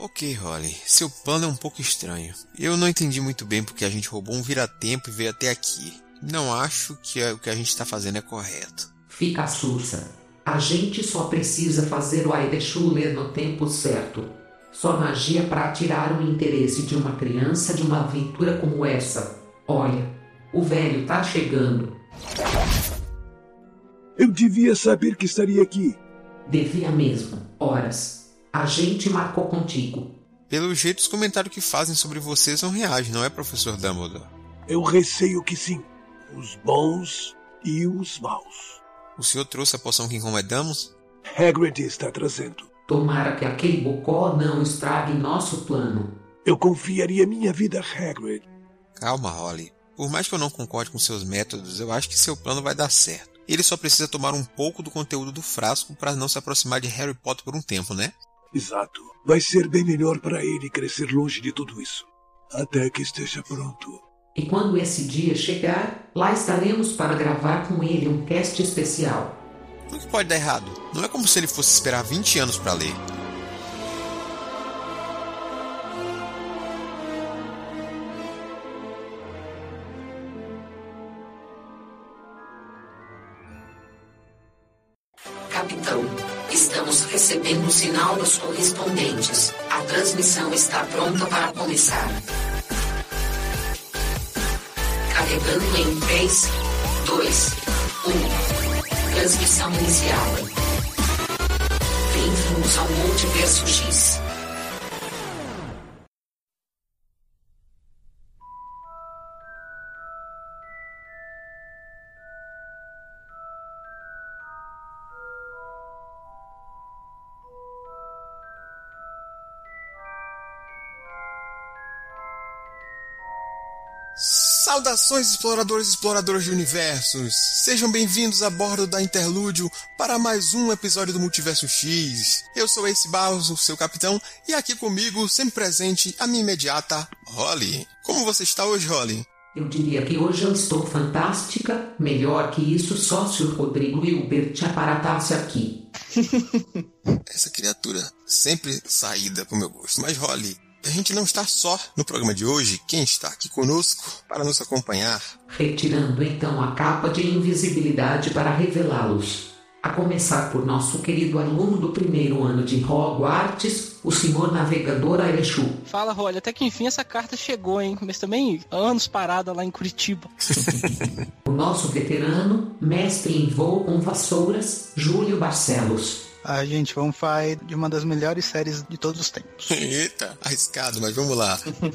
Ok, Holly, seu plano é um pouco estranho. Eu não entendi muito bem porque a gente roubou um vira-tempo e veio até aqui. Não acho que o que a gente está fazendo é correto. Fica sussa. A gente só precisa fazer o Aireshu ler no tempo certo. Só magia para tirar o interesse de uma criança de uma aventura como essa. Olha, o velho tá chegando. Eu devia saber que estaria aqui. Devia mesmo. Horas. A gente marcou contigo. Pelo jeito, os comentários que fazem sobre vocês são reais, não é, professor Dumbledore? Eu receio que sim. Os bons e os maus. O senhor trouxe a poção que encomendamos? Hagrid está trazendo. Tomara que aquele bocó não estrague nosso plano. Eu confiaria minha vida a Hagrid. Calma, Holly. Por mais que eu não concorde com seus métodos, eu acho que seu plano vai dar certo. Ele só precisa tomar um pouco do conteúdo do frasco para não se aproximar de Harry Potter por um tempo, né? Exato. Vai ser bem melhor para ele crescer longe de tudo isso. Até que esteja pronto. E quando esse dia chegar, lá estaremos para gravar com ele um cast especial. O que pode dar errado? Não é como se ele fosse esperar 20 anos para ler. Capitão, estamos recebendo o sinal dos correspondentes. A transmissão está pronta para começar. Carregando em 3, 2, 1. Transmissão iniciada. Bem-vindos ao Multiverso X. Saudações, exploradores e exploradoras de universos! Sejam bem-vindos a bordo da Interlúdio para mais um episódio do Multiverso X. Eu sou Ace Barros, o seu capitão, e aqui comigo, sempre presente, a minha imediata, Holly. Como você está hoje, Holly? Eu diria que hoje eu estou fantástica. Melhor que isso, só se o Rodrigo Hilbert aparatasse aqui. Essa criatura sempre saída pro meu gosto. Mas, Holly, a gente não está só no programa de hoje. Quem está aqui conosco para nos acompanhar? Retirando então a capa de invisibilidade para revelá-los. A começar por nosso querido aluno do primeiro ano de Hogwarts, o senhor navegador Aireshu. Fala, Rolly, até que enfim essa carta chegou, hein? Mas também anos parada lá em Curitiba. O nosso veterano, mestre em voo com vassouras, Júlio Barcelos. Gente, vamos falar de uma das melhores séries de todos os tempos. Eita, arriscado, mas vamos lá.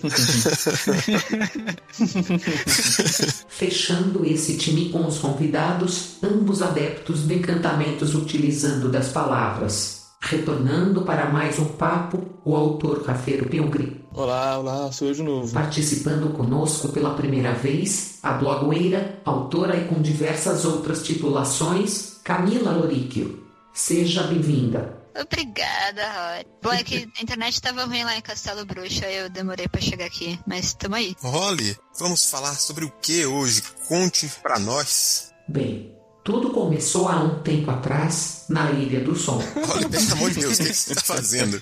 Fechando esse time com os convidados, ambos adeptos de encantamentos utilizando das palavras. Retornando para mais um papo, o autor Rafeiro Pilgrim. Olá, sou eu de novo. Participando conosco pela primeira vez, a blogueira, autora e com diversas outras titulações, Camila Loríquio. Seja bem-vinda. Obrigada, Rory. Bom, é que a internet estava ruim lá em Castelo Bruxo, aí eu demorei pra chegar aqui, mas tamo aí. Holly, vamos falar sobre o que hoje? Conte pra nós. Bem, tudo começou há um tempo atrás, na Ilha do Sol. Holly, pelo amor de Deus, o que você tá fazendo?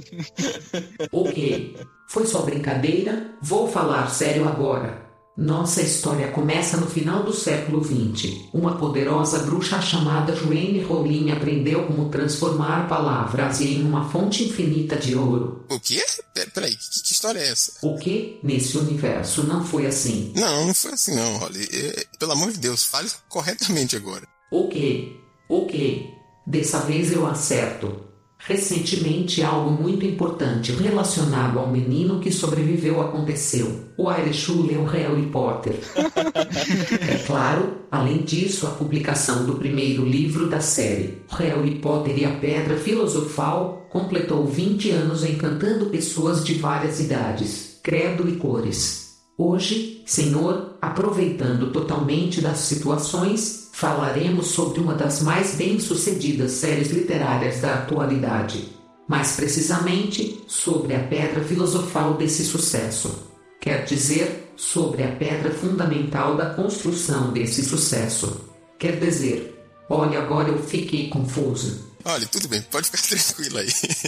Ok, foi só brincadeira, vou falar sério agora. Nossa história começa no final do século XX. Uma poderosa bruxa chamada Joanne Rowling aprendeu como transformar palavras em uma fonte infinita de ouro. O quê? Peraí, que história é essa? O quê? Nesse universo não foi assim. Não foi assim não, Holly. Pelo amor de Deus, fale corretamente agora. Ok. Dessa vez eu acerto. Recentemente, algo muito importante relacionado ao menino que sobreviveu aconteceu. O Aireshu leu Harry Potter. É claro, além disso, a publicação do primeiro livro da série, Harry Potter e a Pedra Filosofal, completou 20 anos encantando pessoas de várias idades, credo e cores. Hoje, senhor, aproveitando totalmente das situações, falaremos sobre uma das mais bem-sucedidas séries literárias da atualidade. Mais precisamente, sobre a pedra filosofal desse sucesso. Quer dizer, sobre a pedra fundamental da construção desse sucesso. Quer dizer, olha, agora eu fiquei confusa. Olha, tudo bem, pode ficar tranquilo aí.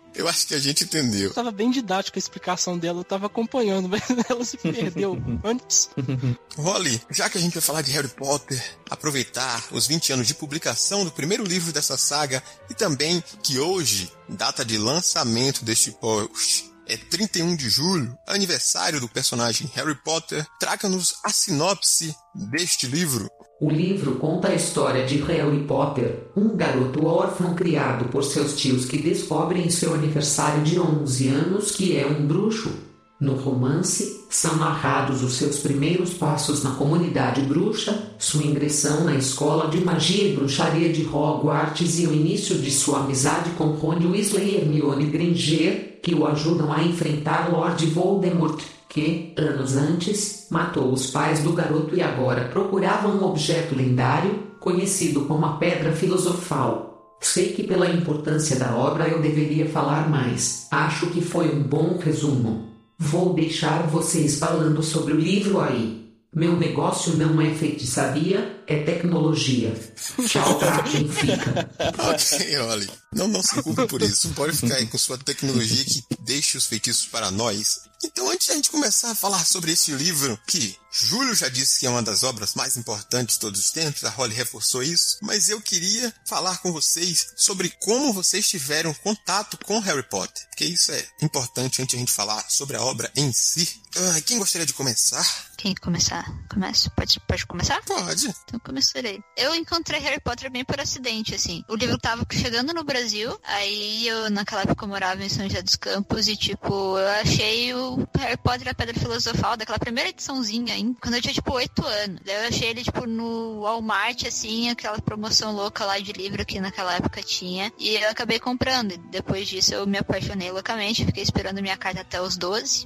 Eu acho que a gente entendeu. Tava bem didática a explicação dela, eu tava acompanhando, mas ela se perdeu antes. Rolly, já que a gente vai falar de Harry Potter, aproveitar os 20 anos de publicação do primeiro livro dessa saga e também que hoje, data de lançamento deste post, é 31 de julho, aniversário do personagem Harry Potter, traga-nos a sinopse deste livro. O livro conta a história de Harry Potter, um garoto órfão criado por seus tios que descobrem em seu aniversário de 11 anos que é um bruxo. No romance, são narrados os seus primeiros passos na comunidade bruxa, sua ingressão na escola de magia e bruxaria de Hogwarts e o início de sua amizade com Rony Weasley e Hermione Granger, que o ajudam a enfrentar Lord Voldemort, que, anos antes, matou os pais do garoto e agora procurava um objeto lendário, conhecido como a Pedra Filosofal. Sei que pela importância da obra eu deveria falar mais. Acho que foi um bom resumo. Vou deixar vocês falando sobre o livro aí. Meu negócio não é feitiçaria, é tecnologia. Tchau pra quem fica. Ok, Rolly. Não se culpe por isso. Pode ficar aí com sua tecnologia que deixe os feitiços para nós. Então, antes da gente começar a falar sobre esse livro, que Júlio já disse que é uma das obras mais importantes de todos os tempos, a Rolly reforçou isso, mas eu queria falar com vocês sobre como vocês tiveram contato com Harry Potter, porque isso é importante antes de a gente falar sobre a obra em si. Quem gostaria de começar? Quem começar? Começa? Pode começar? Pode. Então começarei. Eu encontrei Harry Potter bem por acidente, assim. O livro tava chegando no Brasil, aí eu, naquela época, eu morava em São José dos Campos e, tipo, eu achei o Harry Potter e a Pedra Filosofal, daquela primeira ediçãozinha ainda, quando eu tinha, tipo, 8 anos. Daí eu achei ele, tipo, no Walmart, assim, aquela promoção louca lá de livro que naquela época tinha, e eu acabei comprando. E depois disso eu me apaixonei loucamente, fiquei esperando minha carta até os 12.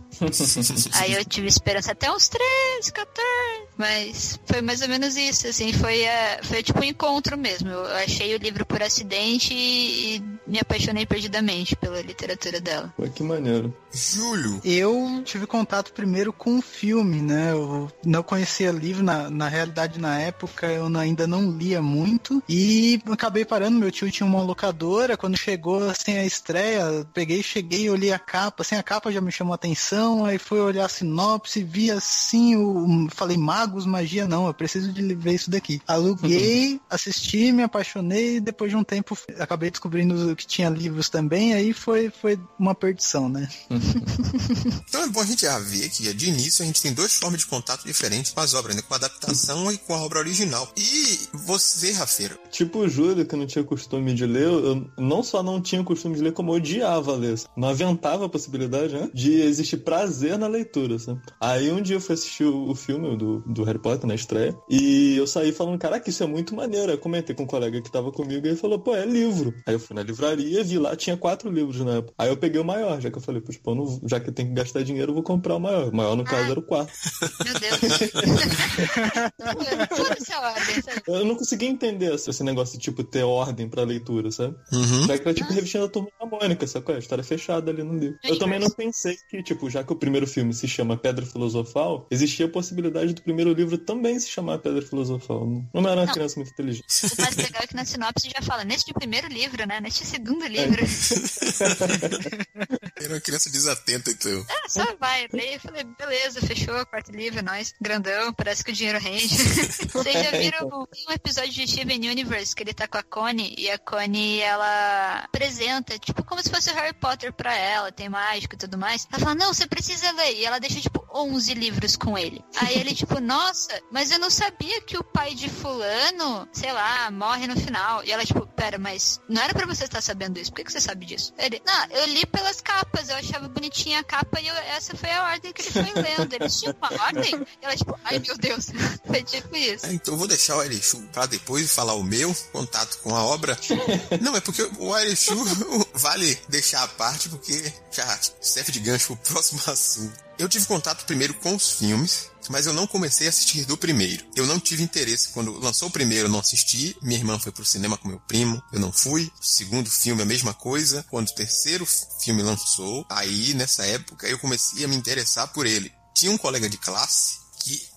Aí eu tive esperança até uns 13, 14, mas foi mais ou menos isso, assim, foi tipo um encontro mesmo. Eu achei o livro por acidente e me apaixonei perdidamente pela literatura dela. Pô, que maneiro. Júlio. Eu tive contato primeiro com o filme, né? Eu não conhecia livro, na realidade, na época, eu ainda não lia muito. E acabei parando, meu tio tinha uma locadora, quando chegou, assim, a estreia, cheguei, olhei a capa, assim, a capa já me chamou a atenção, aí fui olhar a sinopse, vi assim, falei, magos, magia, não, eu preciso de ver isso daqui. Aluguei, assisti, me apaixonei, e depois de um tempo acabei descobrindo que tinha livros também, aí foi uma perdição, né? Então é bom a gente já ver que de início a gente tem duas formas de contato diferentes com as obras, né? Com a adaptação e com a obra original. E você, Rafeiro? Tipo o Júlio, que não tinha costume de ler, eu não só não tinha costume de ler, como eu odiava ler. Não aventava a possibilidade, né, de existir prazer na leitura, sabe? Aí um dia eu fui assistir o filme do Harry Potter na estreia, e eu saí falando, caraca, isso é muito maneiro. Eu comentei com um colega que tava comigo e ele falou, pô, é livro. Aí eu fui na livraria, vi lá, tinha 4 livros na época. Aí eu peguei o maior, já que eu falei, pô, já que eu tenho que gastar dinheiro, eu vou comprar o maior. O maior, no caso, era o 4. Meu Deus. Foda-se a ordem, sabe? Eu não conseguia entender esse negócio de, tipo, ter ordem pra leitura, sabe? Já que era, tipo, revestindo a Turma da Mônica, sacou? A história fechada ali no livro. Eu também não pensei que, tipo, já que o primeiro filme se chama Pedra Filosofal, existia a possibilidade do primeiro livro também se chamar Pedra Filosofal. Não era uma criança muito inteligente. O mais legal é que na sinopse já fala, neste primeiro livro, né? Neste segundo livro. Era uma criança desatenta, então. Só vai. Daí eu falei, beleza, fechou, 4º livro, nós. Grandão, parece que o dinheiro rende. Vocês já viram um episódio de Steven Universe que ele tá com a Connie, e a Connie, ela apresenta, tipo, como se fosse o Harry Potter pra ela, tem mágica e tudo mais. Ela fala, não, você precisa ler. E ela deixa, tipo, 11 livros com ele. Aí ele, tipo, nossa, mas eu não sabia que o pai de fulano, sei lá, morre no final. E ela, tipo, pera, mas não era pra você estar sabendo isso. Por que você sabe disso? Ele, não, eu li pelas capas, eu achava bonitinha a capa e essa foi a ordem que ele foi lendo. Ele tinha uma ordem? E ela, tipo, ai meu Deus, foi tipo isso. Então eu vou deixar o Erechu pra depois falar o meu contato com a obra. Não, é porque o Erechu vale deixar à parte, porque já serve de gancho pro próximo assunto. Eu tive contato primeiro com os filmes, mas eu não comecei a assistir do primeiro. Eu não tive interesse. Quando lançou o primeiro, eu não assisti. Minha irmã foi pro cinema com meu primo, eu não fui. O segundo filme, a mesma coisa. Quando o terceiro filme lançou, aí, nessa época, eu comecei a me interessar por ele. Tinha um colega de classe que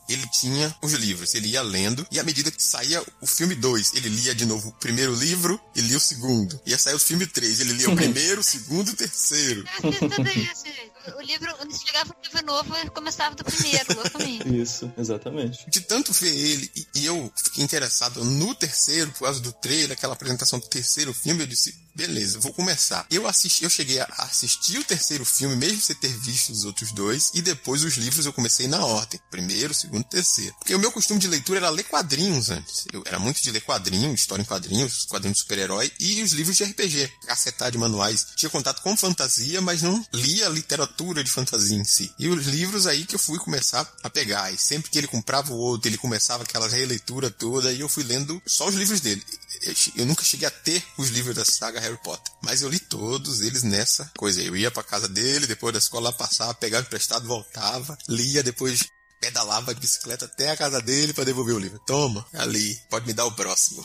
ele tinha os livros, ele ia lendo, e à medida que saía o filme 2, ele lia de novo o primeiro livro e lia o segundo. Ia sair o filme 3, ele lia o primeiro, o segundo e o terceiro. Eu fiz tudo isso. O livro, quando chegava um livro novo, eu começava do primeiro, loucamente. Isso, exatamente. De tanto ver ele, e eu fiquei interessado no terceiro, por causa do trailer, aquela apresentação do terceiro filme, eu disse, beleza, vou começar. Eu cheguei a assistir o terceiro filme, mesmo sem ter visto os outros dois, e depois os livros eu comecei na ordem. Primeiro, segundo, terceiro. Porque o meu costume de leitura era ler quadrinhos antes. Eu era muito de ler quadrinhos, história em quadrinhos, quadrinhos de super-herói, e os livros de RPG, cacetar de manuais. Tinha contato com fantasia, mas não lia literatura de fantasia em si. E os livros aí que eu fui começar a pegar. E sempre que ele comprava o outro, ele começava aquela releitura toda, e eu fui lendo só os livros dele. Eu nunca cheguei a ter os livros da saga Harry Potter, mas eu li todos eles nessa coisa. Eu ia pra casa dele, depois da escola passava, pegava emprestado, voltava, lia, depois pedalava de bicicleta até a casa dele pra devolver o livro. Toma, ali, pode me dar o próximo.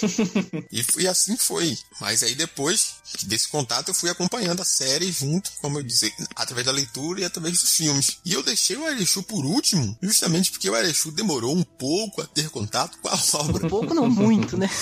E assim foi. Mas aí depois desse contato eu fui acompanhando a série junto, como eu disse, através da leitura e através dos filmes. E eu deixei o Arechu por último, justamente porque o Arechu demorou um pouco a ter contato com a obra. Um pouco não, muito, né?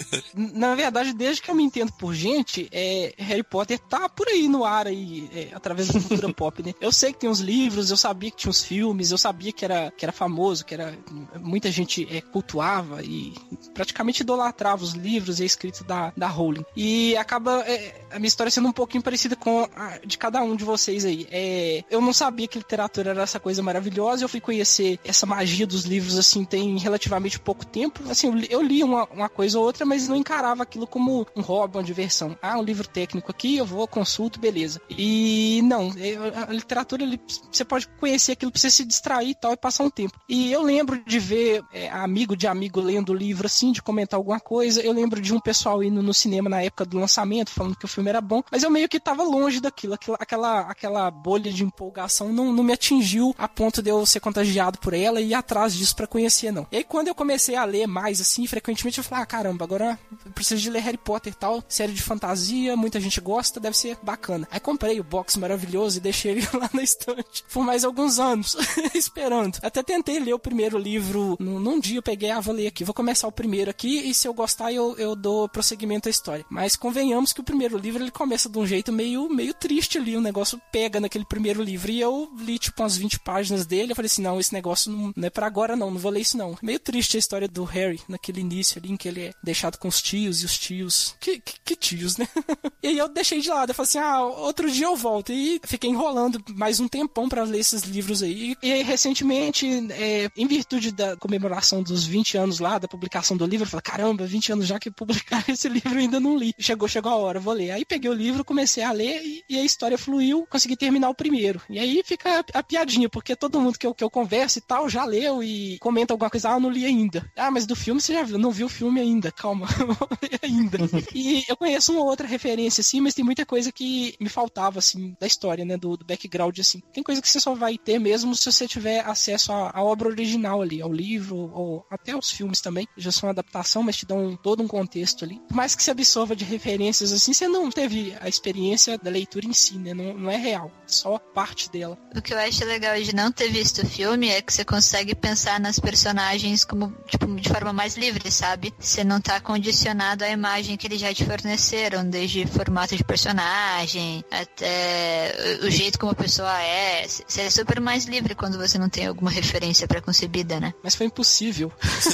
Na verdade, desde que eu me entendo por gente, Harry Potter tá por aí no ar aí, através da cultura pop, né? Eu sei que tem os livros, eu sabia que tinha os filmes, eu sabia que era famoso, muita gente cultuava e praticamente idolatrava os livros e a escrita da Rowling. E acaba a minha história sendo um pouquinho parecida com a de cada um de vocês aí. Eu não sabia que literatura era essa coisa maravilhosa, eu fui conhecer essa magia dos livros assim tem relativamente pouco tempo. Assim, eu li uma coisa ou outra, mas não encarava aquilo como um hobby, uma diversão. Um livro técnico aqui, eu vou, consulto, beleza. E não, a literatura, você pode conhecer aquilo pra você se distrair e tal, e passar um tempo. E eu lembro de ver amigo de amigo lendo o livro assim, de comentar alguma coisa. Eu lembro de um pessoal indo no cinema na época do lançamento, falando que o filme era bom, mas eu meio que tava longe daquilo, aquela bolha de empolgação não me atingiu a ponto de eu ser contagiado por ela e ir atrás disso pra conhecer, não. E aí quando eu comecei a ler mais assim, frequentemente eu falei, caramba, agora eu preciso de ler Harry Potter e tal, série de fantasia, muita gente gosta, deve ser bacana. Aí comprei o box maravilhoso e deixei ele lá na estante por mais alguns anos, esperando. Até tentei ler o primeiro livro num dia, eu peguei, vou ler aqui, vou começar o primeiro aqui e se eu gostar eu dou prosseguimento à história. Mas convenhamos que o primeiro livro ele começa de um jeito meio triste ali, o negócio pega naquele primeiro livro e eu li tipo umas 20 páginas dele, eu falei assim, não, esse negócio não é pra agora não vou ler isso não. Meio triste a história do Harry, naquele início ali em que ele é deixado com os tios e os tios, que tios, né? E aí eu deixei de lado, eu falei assim, outro dia eu volto e fiquei enrolando mais um tempão pra ler esses livros aí. E aí, recentemente, em virtude da comemoração dos 20 anos lá, da publicação do livro, eu falei, caramba, 20 anos já que publicaram esse livro eu ainda não li. Chegou a hora, vou ler. Aí peguei o livro, comecei a ler e a história fluiu, consegui terminar o primeiro. E aí fica a piadinha, porque todo mundo que eu converso e tal, já leu e comenta alguma coisa, eu não li ainda. Mas do filme você já viu, não viu o filme ainda, calma, vou ler ainda. E eu conheço uma outra referência, assim, mas tem muita coisa que me faltava, assim, da história, né, do background, assim. Tem coisa que você só vai ter mesmo se você tiver acesso à obra original ali, ao livro, ou até aos filmes também, já são adaptação, mas te dão todo um contexto ali. Por mais que você absorva de referências, assim, você não teve a experiência da leitura em si, né, não é real, só parte dela. O que eu acho legal de não ter visto o filme é que você consegue pensar nas personagens como, tipo, de forma mais livre, sabe? Você não tá condicionado à imagem que eles já te forneceram, desde formato de personagem até o jeito como a pessoa é. Você é super mais livre quando você não tem alguma referência pré-concebida, né? Mas foi impossível.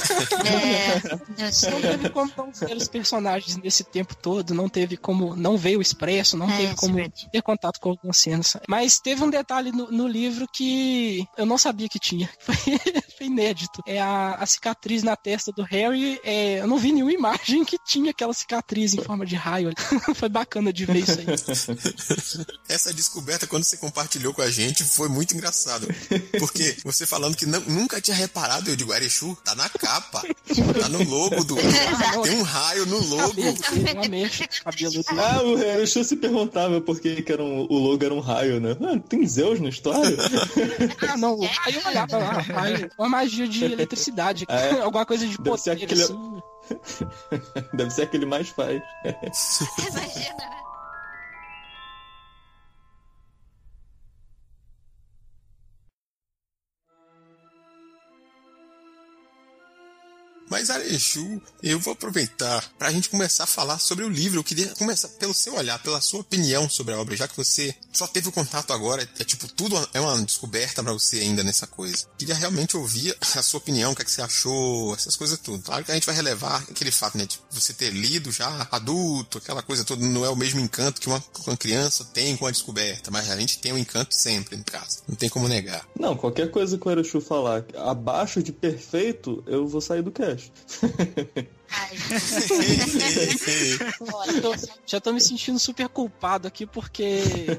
Eu sei. Não teve como não ver os personagens nesse tempo todo, não teve como não ver o expresso, não teve como ter contato com algumas cenas. Mas teve um detalhe no livro que eu não sabia que tinha. Foi inédito. É a cicatriz na testa do Harry. Eu não vi nenhuma imagem que tinha aquela cicatriz em forma de raio. Foi bacana de ver isso aí. Essa descoberta, quando você compartilhou com a gente, foi muito engraçado. Porque você falando que nunca tinha reparado, eu digo, Arechu, tá na capa. Tá no logo do... Tem um raio no logo. Uma mecha, cabelo. O Arechu se perguntava por que o logo era um raio, né? Tem Zeus na história? Não, o raio eu olhava lá, raio. Uma magia de eletricidade. Alguma coisa de poder, assim. Deve ser aquele mais faz. Imagina, né? Mas, Alexu, eu vou aproveitar pra gente começar a falar sobre o livro. Eu queria começar pelo seu olhar, pela sua opinião sobre a obra, já que você só teve o contato agora, tipo, tudo é uma descoberta pra você ainda nessa coisa. Queria realmente ouvir a sua opinião, o que é que você achou, essas coisas tudo. Claro que a gente vai relevar aquele fato, né, de você ter lido já adulto, aquela coisa toda, não é o mesmo encanto que uma criança tem com a descoberta, mas a gente tem um encanto sempre, no caso. Não tem como negar. Não, qualquer coisa que o Erechu falar abaixo de perfeito, eu vou sair do cast. Já tô me sentindo super culpado aqui porque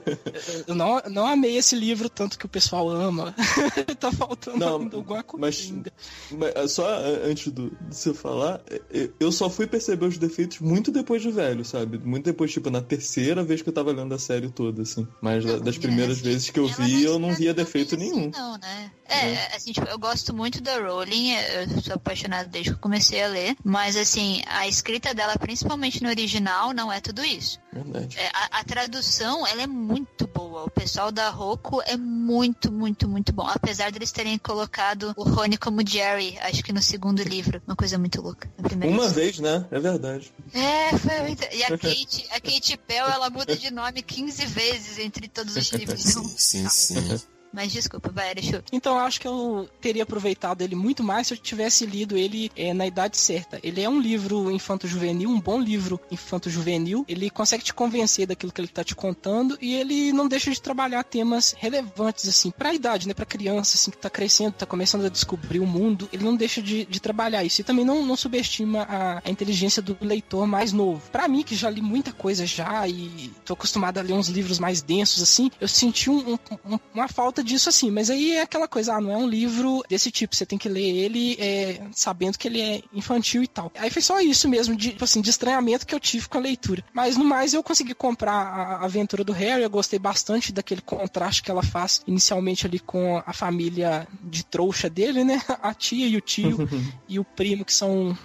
eu não amei esse livro tanto que o pessoal ama. Tá faltando alguma coisa. Mas só antes de você falar, eu só fui perceber os defeitos muito depois de velho, sabe? Muito depois, tipo, na terceira vez que eu tava lendo a série toda, assim. Mas das primeiras vezes que eu vi, eu não via defeito nenhum. Não, né? Assim, tipo, eu gosto muito da Rowling, eu sou apaixonada desde que eu comecei a ler, mas assim, a escrita dela, principalmente no original, não é tudo isso. Verdade. A tradução, ela é muito boa. O pessoal da Roku é muito, muito, muito bom. Apesar deles terem colocado o Rony como Jerry, acho que no segundo livro. Uma coisa muito louca. Uma vez, né? É verdade. Foi muito... E a Kate Bell, ela muda de nome 15 vezes entre todos os livros. Sim. Mas desculpa, vai, Alexu. Então eu acho que eu teria aproveitado ele muito mais se eu tivesse lido ele na idade certa. Ele é um livro infanto-juvenil, um bom livro infanto-juvenil. Ele consegue te convencer daquilo que ele tá te contando e ele não deixa de trabalhar temas relevantes, assim, pra idade, né? Pra criança, assim, que tá crescendo, tá começando a descobrir o mundo. Ele não deixa de trabalhar isso. E também não subestima a inteligência do leitor mais novo. Pra mim, que já li muita coisa já e tô acostumado a ler uns livros mais densos, assim, eu senti uma falta disso, assim, mas aí é aquela coisa, não é um livro desse tipo, você tem que ler ele sabendo que ele é infantil e tal. Aí foi só isso mesmo, de estranhamento que eu tive com a leitura. Mas no mais eu consegui comprar a aventura do Harry, eu gostei bastante daquele contraste que ela faz inicialmente ali com a família de trouxa dele, né? A tia e o tio e o primo, que são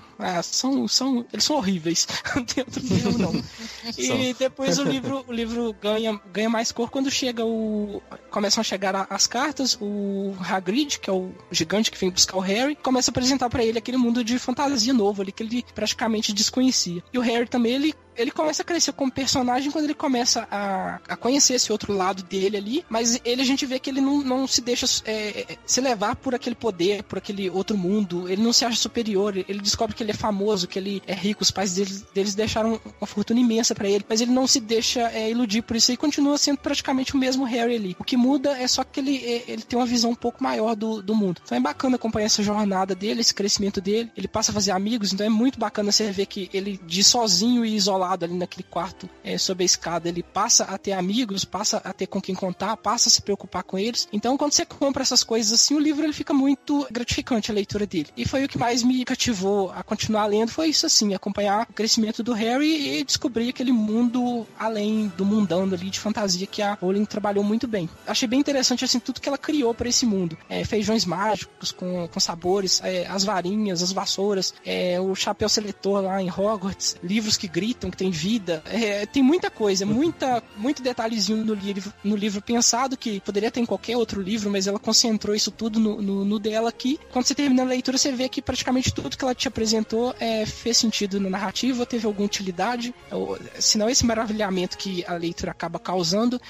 eles são horríveis dentro do livro, não. E depois o livro ganha mais cor quando começam a chegar as cartas, o Hagrid, que é o gigante que vem buscar o Harry, começa a apresentar pra ele aquele mundo de fantasia novo ali que ele praticamente desconhecia. E o Harry também, ele começa a crescer como personagem quando ele começa a conhecer esse outro lado dele ali, mas a gente vê que ele não se deixa se levar por aquele poder, por aquele outro mundo, ele não se acha superior, ele descobre que ele é famoso, que ele é rico, os pais deles deixaram uma fortuna imensa pra ele, mas ele não se deixa iludir por isso e continua sendo praticamente o mesmo Harry ali. O que muda é só que ele tem uma visão um pouco maior do mundo. Então é bacana acompanhar essa jornada dele, esse crescimento dele, ele passa a fazer amigos, então é muito bacana você ver que ele, de sozinho e isolado ali naquele quarto sob a escada, ele passa a ter amigos, passa a ter com quem contar, passa a se preocupar com eles. Então quando você compra essas coisas assim, o livro ele fica muito gratificante, a leitura dele. E foi o que mais me cativou a continuar lendo, foi isso assim, acompanhar o crescimento do Harry e descobrir aquele mundo além do mundão ali de fantasia que a Rowling trabalhou muito bem. Achei bem interessante assim tudo que ela criou para esse mundo. Feijões mágicos com sabores, as varinhas, as vassouras, o chapéu seletor lá em Hogwarts, livros que gritam, que tem vida, tem muita coisa, muito detalhezinho no livro pensado que poderia ter em qualquer outro livro, mas ela concentrou isso tudo no dela aqui. Quando você termina a leitura, você vê que praticamente tudo que ela te apresentou fez sentido na narrativa, teve alguma utilidade, senão esse maravilhamento que a leitura acaba causando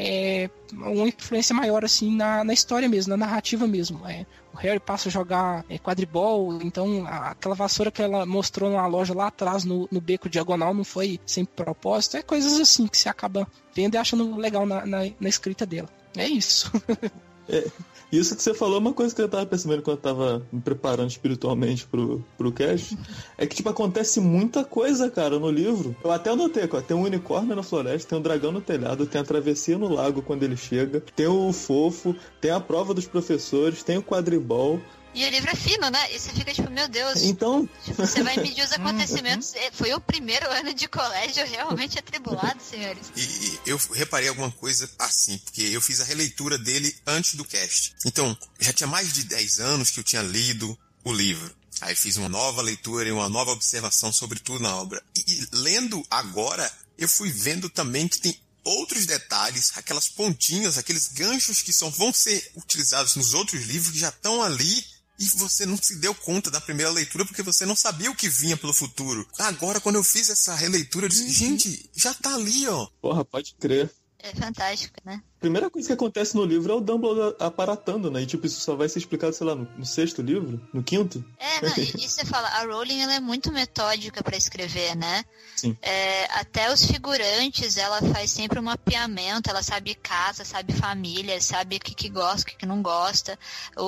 uma influência maior assim na história mesmo, na narrativa mesmo. O Harry passa a jogar quadribol, então aquela vassoura que ela mostrou na loja lá atrás no beco diagonal não foi sem propósito, coisas assim que você acaba vendo e achando legal na escrita dela. É isso. Isso que você falou é uma coisa que eu tava percebendo quando eu tava me preparando espiritualmente pro cast. É que, tipo, acontece muita coisa, cara, no livro. Eu até anotei, ó, tem um unicórnio na floresta, tem um dragão no telhado, tem a travessia no lago quando ele chega, tem o fofo, tem a prova dos professores, tem o quadribol. E o livro é fino, né? E você fica tipo, meu Deus. Então... Tipo, você vai medir os acontecimentos. Foi o primeiro ano de colégio realmente atribulado, senhores. E eu reparei alguma coisa assim, porque eu fiz a releitura dele antes do cast. Então, já tinha mais de 10 anos que eu tinha lido o livro. Aí fiz uma nova leitura e uma nova observação sobre tudo na obra. E lendo agora, eu fui vendo também que tem outros detalhes, aquelas pontinhas, aqueles ganchos que vão ser utilizados nos outros livros que já estão ali e você não se deu conta da primeira leitura porque você não sabia o que vinha pelo futuro. Agora, quando eu fiz essa releitura, eu disse, gente, já tá ali, ó. Porra, pode crer. É fantástico, né? A primeira coisa que acontece no livro é o Dumbledore aparatando, né? E tipo, isso só vai ser explicado, sei lá, no 6º livro? No 5º? E você fala, a Rowling, ela é muito metódica pra escrever, né? Sim. Até os figurantes, ela faz sempre um mapeamento, ela sabe casa, sabe família, sabe o que gosta, o que não gosta.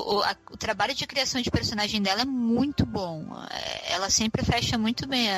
O trabalho de criação de personagem dela é muito bom. Ela sempre fecha muito bem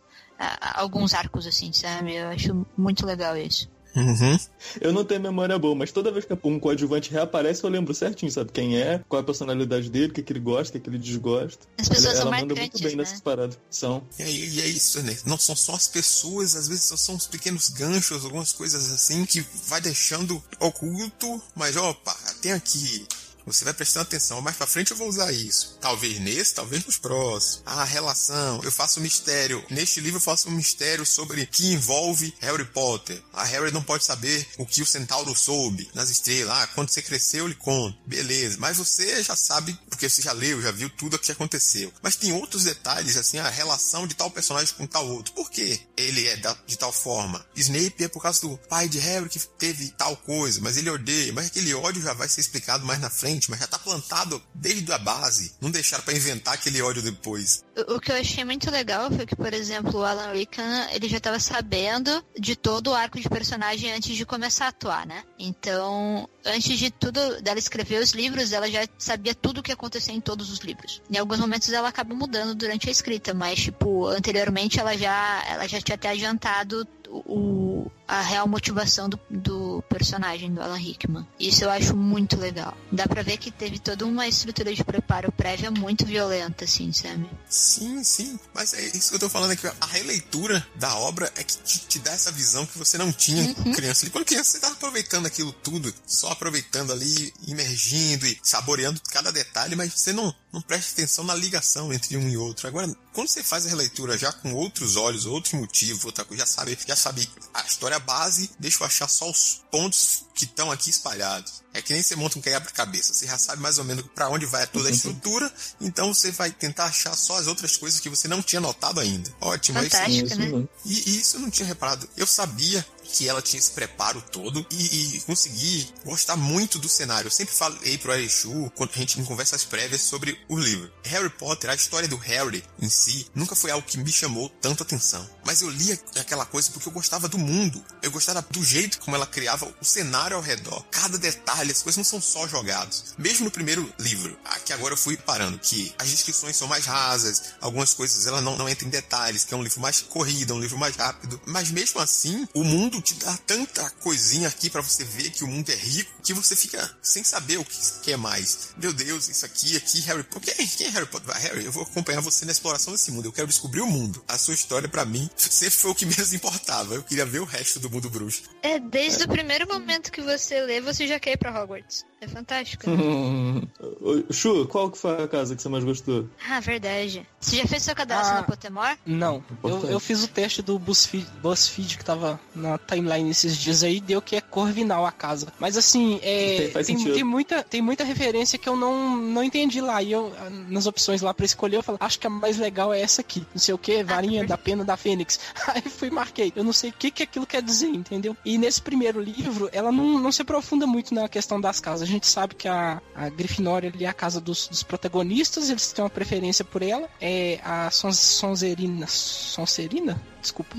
alguns arcos, assim, sabe? Eu acho muito legal isso. Uhum. Eu não tenho memória boa, mas toda vez que um coadjuvante reaparece, eu lembro certinho, sabe? Quem é, qual é a personalidade dele, o que ele gosta, o que ele desgosta. As pessoas são ela marcantes, manda muito bem né? nessas paradas. São. E é isso, né? Não são só as pessoas, às vezes são uns pequenos ganchos, algumas coisas assim, que vai deixando oculto, mas opa, tem aqui. Você vai prestando atenção, mais pra frente eu vou usar isso. Talvez nesse, talvez nos próximos. A relação, eu faço um mistério. Neste livro eu faço um mistério sobre que envolve Harry Potter. A Harry não pode saber o que o centauro soube nas estrelas. Quando você cresceu, ele conta. Beleza, mas você já sabe, porque você já leu, já viu tudo o que aconteceu. Mas tem outros detalhes, assim, a relação de tal personagem com tal outro. Por que ele é de tal forma? Snape é por causa do pai de Harry que teve tal coisa, mas ele odeia. Mas aquele ódio já vai ser explicado mais na frente. Mas já tá plantado desde a base. Não deixaram pra inventar aquele ódio depois. O que eu achei muito legal foi que, por exemplo, o Alan Rickman, ele já tava sabendo de todo o arco de personagem antes de começar a atuar, né? Então, antes de tudo, dela escrever os livros, ela já sabia tudo o que ia acontecer em todos os livros. Em alguns momentos ela acaba mudando durante a escrita, mas, tipo, anteriormente ela já tinha até adiantado a real motivação do personagem do Alan Rickman. Isso eu acho muito legal. Dá pra ver que teve toda uma estrutura de preparo prévia muito violenta, assim, sabe? Sim, sim. Mas é isso que eu tô falando aqui. A releitura da obra é que te dá essa visão que você não tinha criança. Quando criança, você tava aproveitando aquilo tudo, só aproveitando ali, imergindo e saboreando cada detalhe, mas você não presta atenção na ligação entre um e outro. Agora, quando você faz a releitura já com outros olhos, outro motivo, outra coisa, já sabe a história base, deixa eu achar só os pontos que estão aqui espalhados. É que nem você monta um quebra-cabeça, você já sabe mais ou menos pra onde vai toda a estrutura, então você vai tentar achar só as outras coisas que você não tinha notado ainda. Ótimo, fantástico, é isso, né? E isso eu não tinha reparado. Eu sabia que ela tinha esse preparo todo e consegui gostar muito do cenário. Eu sempre falei pro Arechu, quando a gente em conversas prévias sobre o livro. Harry Potter, a história do Harry em si, nunca foi algo que me chamou tanto atenção. Mas eu li aquela coisa porque eu gostava do mundo. Eu gostava do jeito como ela criava o cenário ao redor. Cada detalhe, as coisas não são só jogadas. Mesmo no primeiro livro, que agora eu fui parando, que as descrições são mais rasas, algumas coisas ela não entra em detalhes, que é um livro mais corrido, um livro mais rápido. Mas mesmo assim, o mundo te dá tanta coisinha aqui pra você ver que o mundo é rico, que você fica sem saber o que quer mais. Meu Deus, isso aqui, Harry Potter. Quem é Harry Potter? Harry, eu vou acompanhar você na exploração desse mundo. Eu quero descobrir o mundo. A sua história, pra mim, sempre foi o que menos importava. Eu queria ver o resto do mundo bruxo. Desde o primeiro momento que você lê, você já quer ir pra Hogwarts. É fantástico. Né? Chu, qual que foi a casa que você mais gostou? Ah, verdade. Você já fez seu cadastro na Pottermore? Não. Eu fiz o teste do BuzzFeed que tava na timeline esses dias aí, deu que é Corvinal a casa. Mas assim, tem muita referência que eu não entendi lá. E eu, nas opções lá pra escolher, eu falei, acho que a mais legal é essa aqui. Não sei o que, varinha da pena da Fênix. Aí fui e marquei. Eu não sei o que aquilo quer dizer, entendeu? E nesse primeiro livro, ela não se aprofunda muito na questão das casas. A gente sabe que a Grifinória ali é a casa dos protagonistas, eles têm uma preferência por ela. É a Sonserina? Desculpa.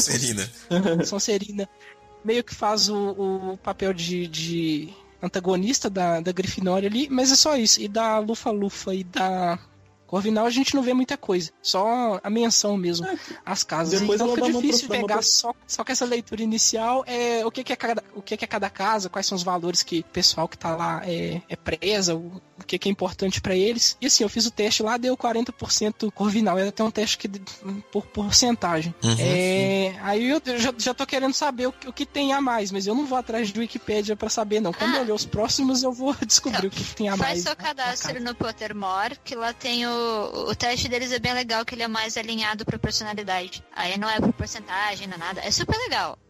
Sonserina meio que faz o papel de antagonista da Grifinória ali, mas é só isso. E da Lufa-Lufa e da Corvinal a gente não vê muita coisa, só a menção mesmo, as casas. Depois então fica difícil pegar só com essa leitura inicial, o que é cada casa, quais são os valores que o pessoal que tá lá preza, o que é importante pra eles. E assim, eu fiz o teste lá, deu 40% Corvinal, ela tem um teste que por porcentagem. Aí eu já tô querendo saber o que tem a mais, mas eu não vou atrás de Wikipédia pra saber não. Quando eu ler os próximos eu vou descobrir o que tem a mais. Faz seu cadastro no Pottermore, que lá tem o teste deles é bem legal, que ele é mais alinhado pra personalidade. Aí não é por porcentagem, não é nada. É super legal.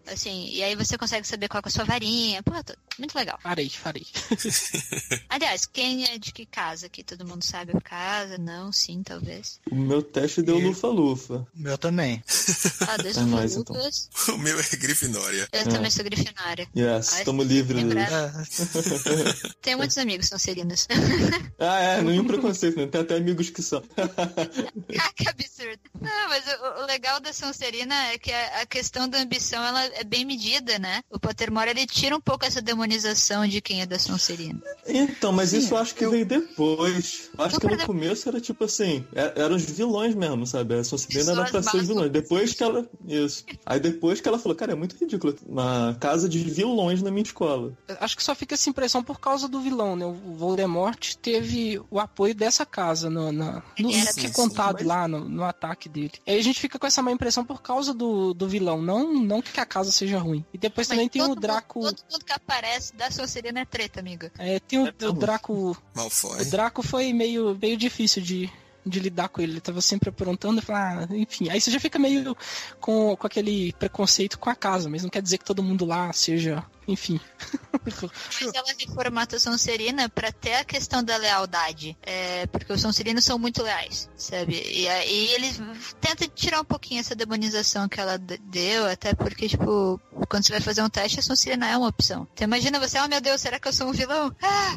assim, e aí você consegue saber qual que é a sua varinha. Pô, muito legal. Farei. Aliás, quem é de que casa aqui? Todo mundo sabe a casa? Não, sim, talvez. O meu teste deu lufa-lufa. O meu também. Ah, dois nós, Lufa-Lufas. O meu é Grifinória. Eu também sou Grifinória. Yes, estamos livres. Tenho muitos amigos Sonserinos. Nenhum preconceito, né? Tem até amigos que são. Que absurdo. Não, mas o legal da Sonserina é que a questão da ambição, ela é bem medida, né? O Pottermore, ele tira um pouco essa demonização de quem é da Sonserina. Então, mas isso eu acho que veio depois. Acho que no começo era tipo assim, eram os vilões mesmo, sabe? A Sonserina era pra ser os vilões. Depois que ela... Isso. Aí depois que ela falou, cara, é muito ridículo. Uma casa de vilões na minha escola. Acho que só fica essa impressão por causa do vilão, né? O Voldemort teve o apoio dessa casa no que é contado lá no ataque dele. Aí a gente fica com essa má impressão por causa do vilão, não que a casa seja ruim. E depois também tem o Draco... Todo mundo que aparece da Sonserina é treta, amigo. Tem o Draco... Malfoy. O Draco foi meio difícil de lidar com ele. Ele tava sempre aprontando e enfim. Aí você já fica meio com aquele preconceito com a casa, mas não quer dizer que todo mundo lá seja... Enfim. Mas ela reformata a Sonserina pra ter a questão da lealdade. Porque os Sonserinos são muito leais, sabe? E aí eles tentam tirar um pouquinho essa demonização que ela deu, até porque, tipo, quando você vai fazer um teste, a Sonserina é uma opção. Então imagina você, meu Deus, será que eu sou um vilão?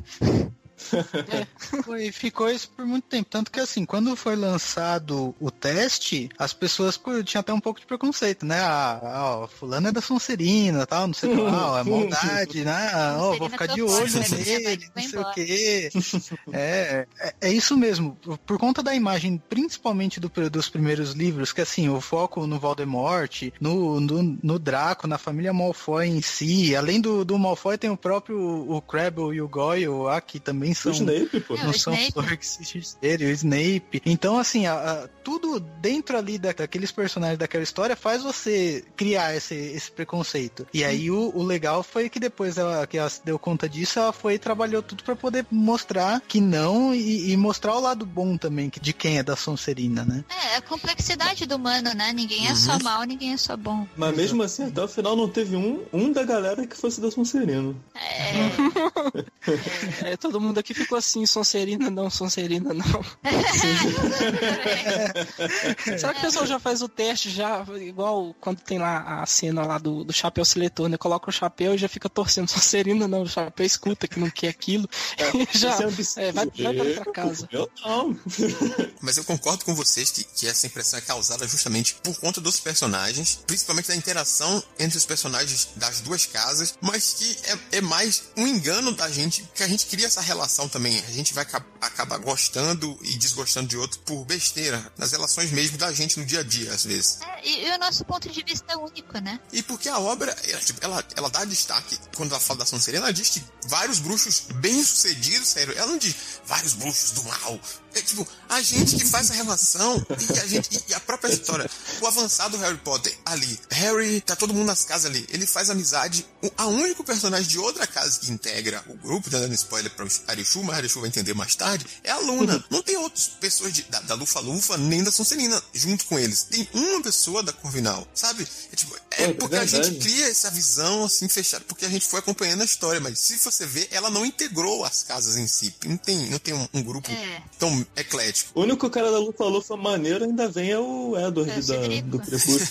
Ficou isso por muito tempo. Tanto que assim, quando foi lançado o teste, as pessoas tinham até um pouco de preconceito, né? Fulano é da Sonserina, tal, não sei qual, é maldade, né? Vou ficar de olho nele, não sei o quê. É isso mesmo. Por conta da imagem, principalmente dos primeiros livros, que assim, o foco no Voldemort, no Draco, na família Malfoy em si, além do Malfoy tem o próprio Crabbe e o Goyle, que também são... O Snape, pô. Não são dele, o Snape. Então, assim, tudo dentro ali daqueles personagens daquela história faz você criar esse preconceito. E aí o legal foi que depois que ela se deu conta disso, ela foi e trabalhou tudo pra poder mostrar que não e mostrar o lado bom também de quem é da Sonserina, né? A complexidade do humano, né? Ninguém é só mal, ninguém é só bom. Mas mesmo assim, até o final não teve um da galera que fosse da Sonserina. Todo mundo aqui ficou assim, Sonserina não. Será que o pessoal já faz o teste, já igual quando tem lá a cena lá do chapéu seletor, né? Coloca o chapéu e já fica torcendo Sonserina, não, o chapéu escuta que não quer aquilo e já vai pra casa. Eu não. Mas eu concordo com vocês que essa impressão é causada justamente por conta dos personagens, principalmente da interação entre os personagens das duas casas, mas que é mais um engano da gente, que a gente cria essa relação também. A gente vai acabar gostando e desgostando de outro por besteira, nas relações mesmo da gente no dia a dia, às vezes. E o nosso ponto de vista é único, né? E porque a obra, ela dá destaque, quando ela fala da Sonserina, ela diz que vários bruxos bem-sucedidos, sério, ela não diz vários bruxos do mal. É tipo, a gente que faz a relação e a própria história. O avançado Harry Potter ali. Harry, tá todo mundo nas casas ali. Ele faz amizade. A único personagem de outra casa que integra o grupo, tá dando spoiler pra Arishu, mas Arishu vai entender mais tarde, é a Luna. Não tem outras pessoas da Lufa-Lufa nem da Sonserina junto com eles. Tem uma pessoa da Corvinal, sabe? Porque a gente cria essa visão assim fechada, porque a gente foi acompanhando a história, mas se você ver, ela não integrou as casas em si. Não tem um grupo tão eclético. O único cara da Lufa-Lufa maneiro ainda vem é o Edward do Crepúsculo.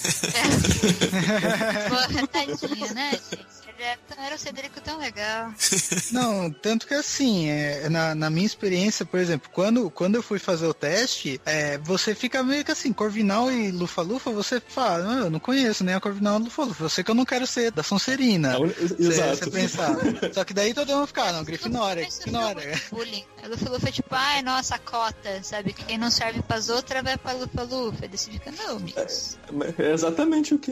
Porra, tadinho, né, gente? Era o Cedrico tão legal. Não, tanto que assim, na minha experiência, por exemplo, quando eu fui fazer o teste, você fica meio que assim, Corvinal e Lufa-Lufa, você fala, eu não conheço nem a Corvinal e Lufa-Lufa, eu sei que eu não quero ser da Sonserina. Exato. Você pensar. Só que daí todo mundo fica, não, Grifinória. A Lufa-Lufa é tipo, nossa, cota, sabe? Quem não serve pras outras vai pra Lufa-Lufa. Aí você fica, não, amigos. É exatamente o que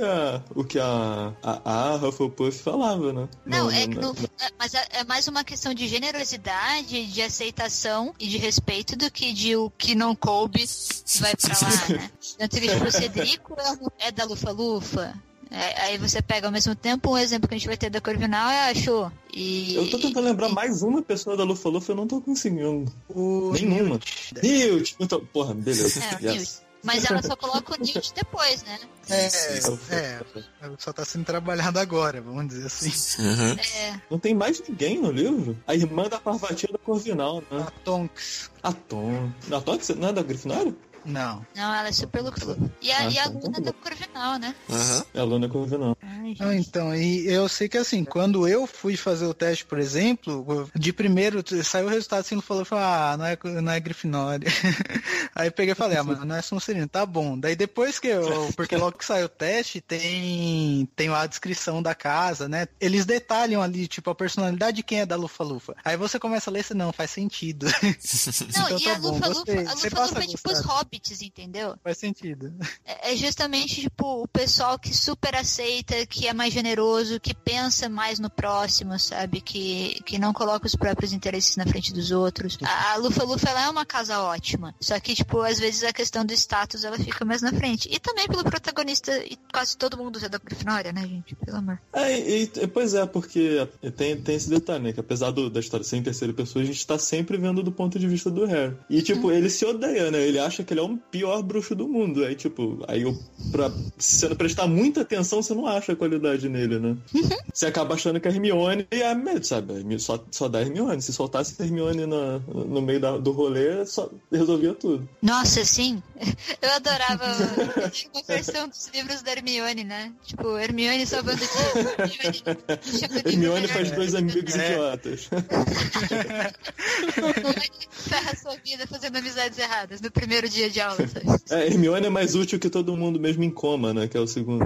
a Hufflepuff falava. Né? Mas é mais uma questão de generosidade, de aceitação e de respeito do que de o que não coube vai pra lá, né? Tanto que tipo, o Cedrico é da Lufa-Lufa. Aí você pega ao mesmo tempo um exemplo que a gente vai ter da Corvinal é a Cho. Eu tô tentando lembrar mais uma pessoa da Lufa-Lufa, eu não tô conseguindo. Nenhuma. Newt! Então, porra, beleza. Newt. Mas ela só coloca o Newt depois, né? Só tá sendo trabalhado agora, vamos dizer assim. Não tem mais ninguém no livro? A irmã da Parvati é da Corvinal, né? A Tonks. A Tonks não é da Grifinória? Não. Não, ela é super Luxo. E a Luna da Corvinal, né? É a Luna Corvinal. Então, e eu sei que assim, quando eu fui fazer o teste, por exemplo, de primeiro saiu o resultado assim, falou, não é Grifinória. Aí eu peguei e falei, mas não é Sonserina, tá bom. Daí depois porque logo que saiu o teste, tem a descrição da casa, né? Eles detalham ali, tipo, a personalidade de quem é da Lufa-Lufa. Aí você começa a ler e não, faz sentido. Não, então, e tá a bom, Lufa-Lufa é tipo os gostar. hobbits, entendeu? Faz sentido. É justamente, tipo, o pessoal que super aceita, que é mais generoso, que pensa mais no próximo, sabe? Que não coloca os próprios interesses na frente dos outros. A Lufa-Lufa, ela é uma casa ótima. Só que, tipo, às vezes a questão do status, ela fica mais na frente. E também pelo protagonista, e quase todo mundo é da Grifinória, né, gente? Pelo amor. Pois é, porque tem esse detalhe, né? Que apesar da história ser em terceira pessoa, a gente tá sempre vendo do ponto de vista do Harry. E, tipo, ele se odeia, né? Ele acha que ele é o pior bruxo do mundo. Aí, tipo, se você não prestar muita atenção, você não acha a qualidade nele, né? Você acaba achando que a Hermione é medo, sabe? Só dá Hermione. Se soltasse a Hermione no meio do rolê, só resolvia tudo. Nossa, sim. Eu adorava a versão dos livros da Hermione, né? Tipo, Hermione salvando o dia. Hermione faz dois amigos idiotas. Ferra a sua vida fazendo amizades erradas no primeiro dia de aula, sabe? Hermione é mais útil que todo mundo, mesmo em coma, né? Que é o segundo.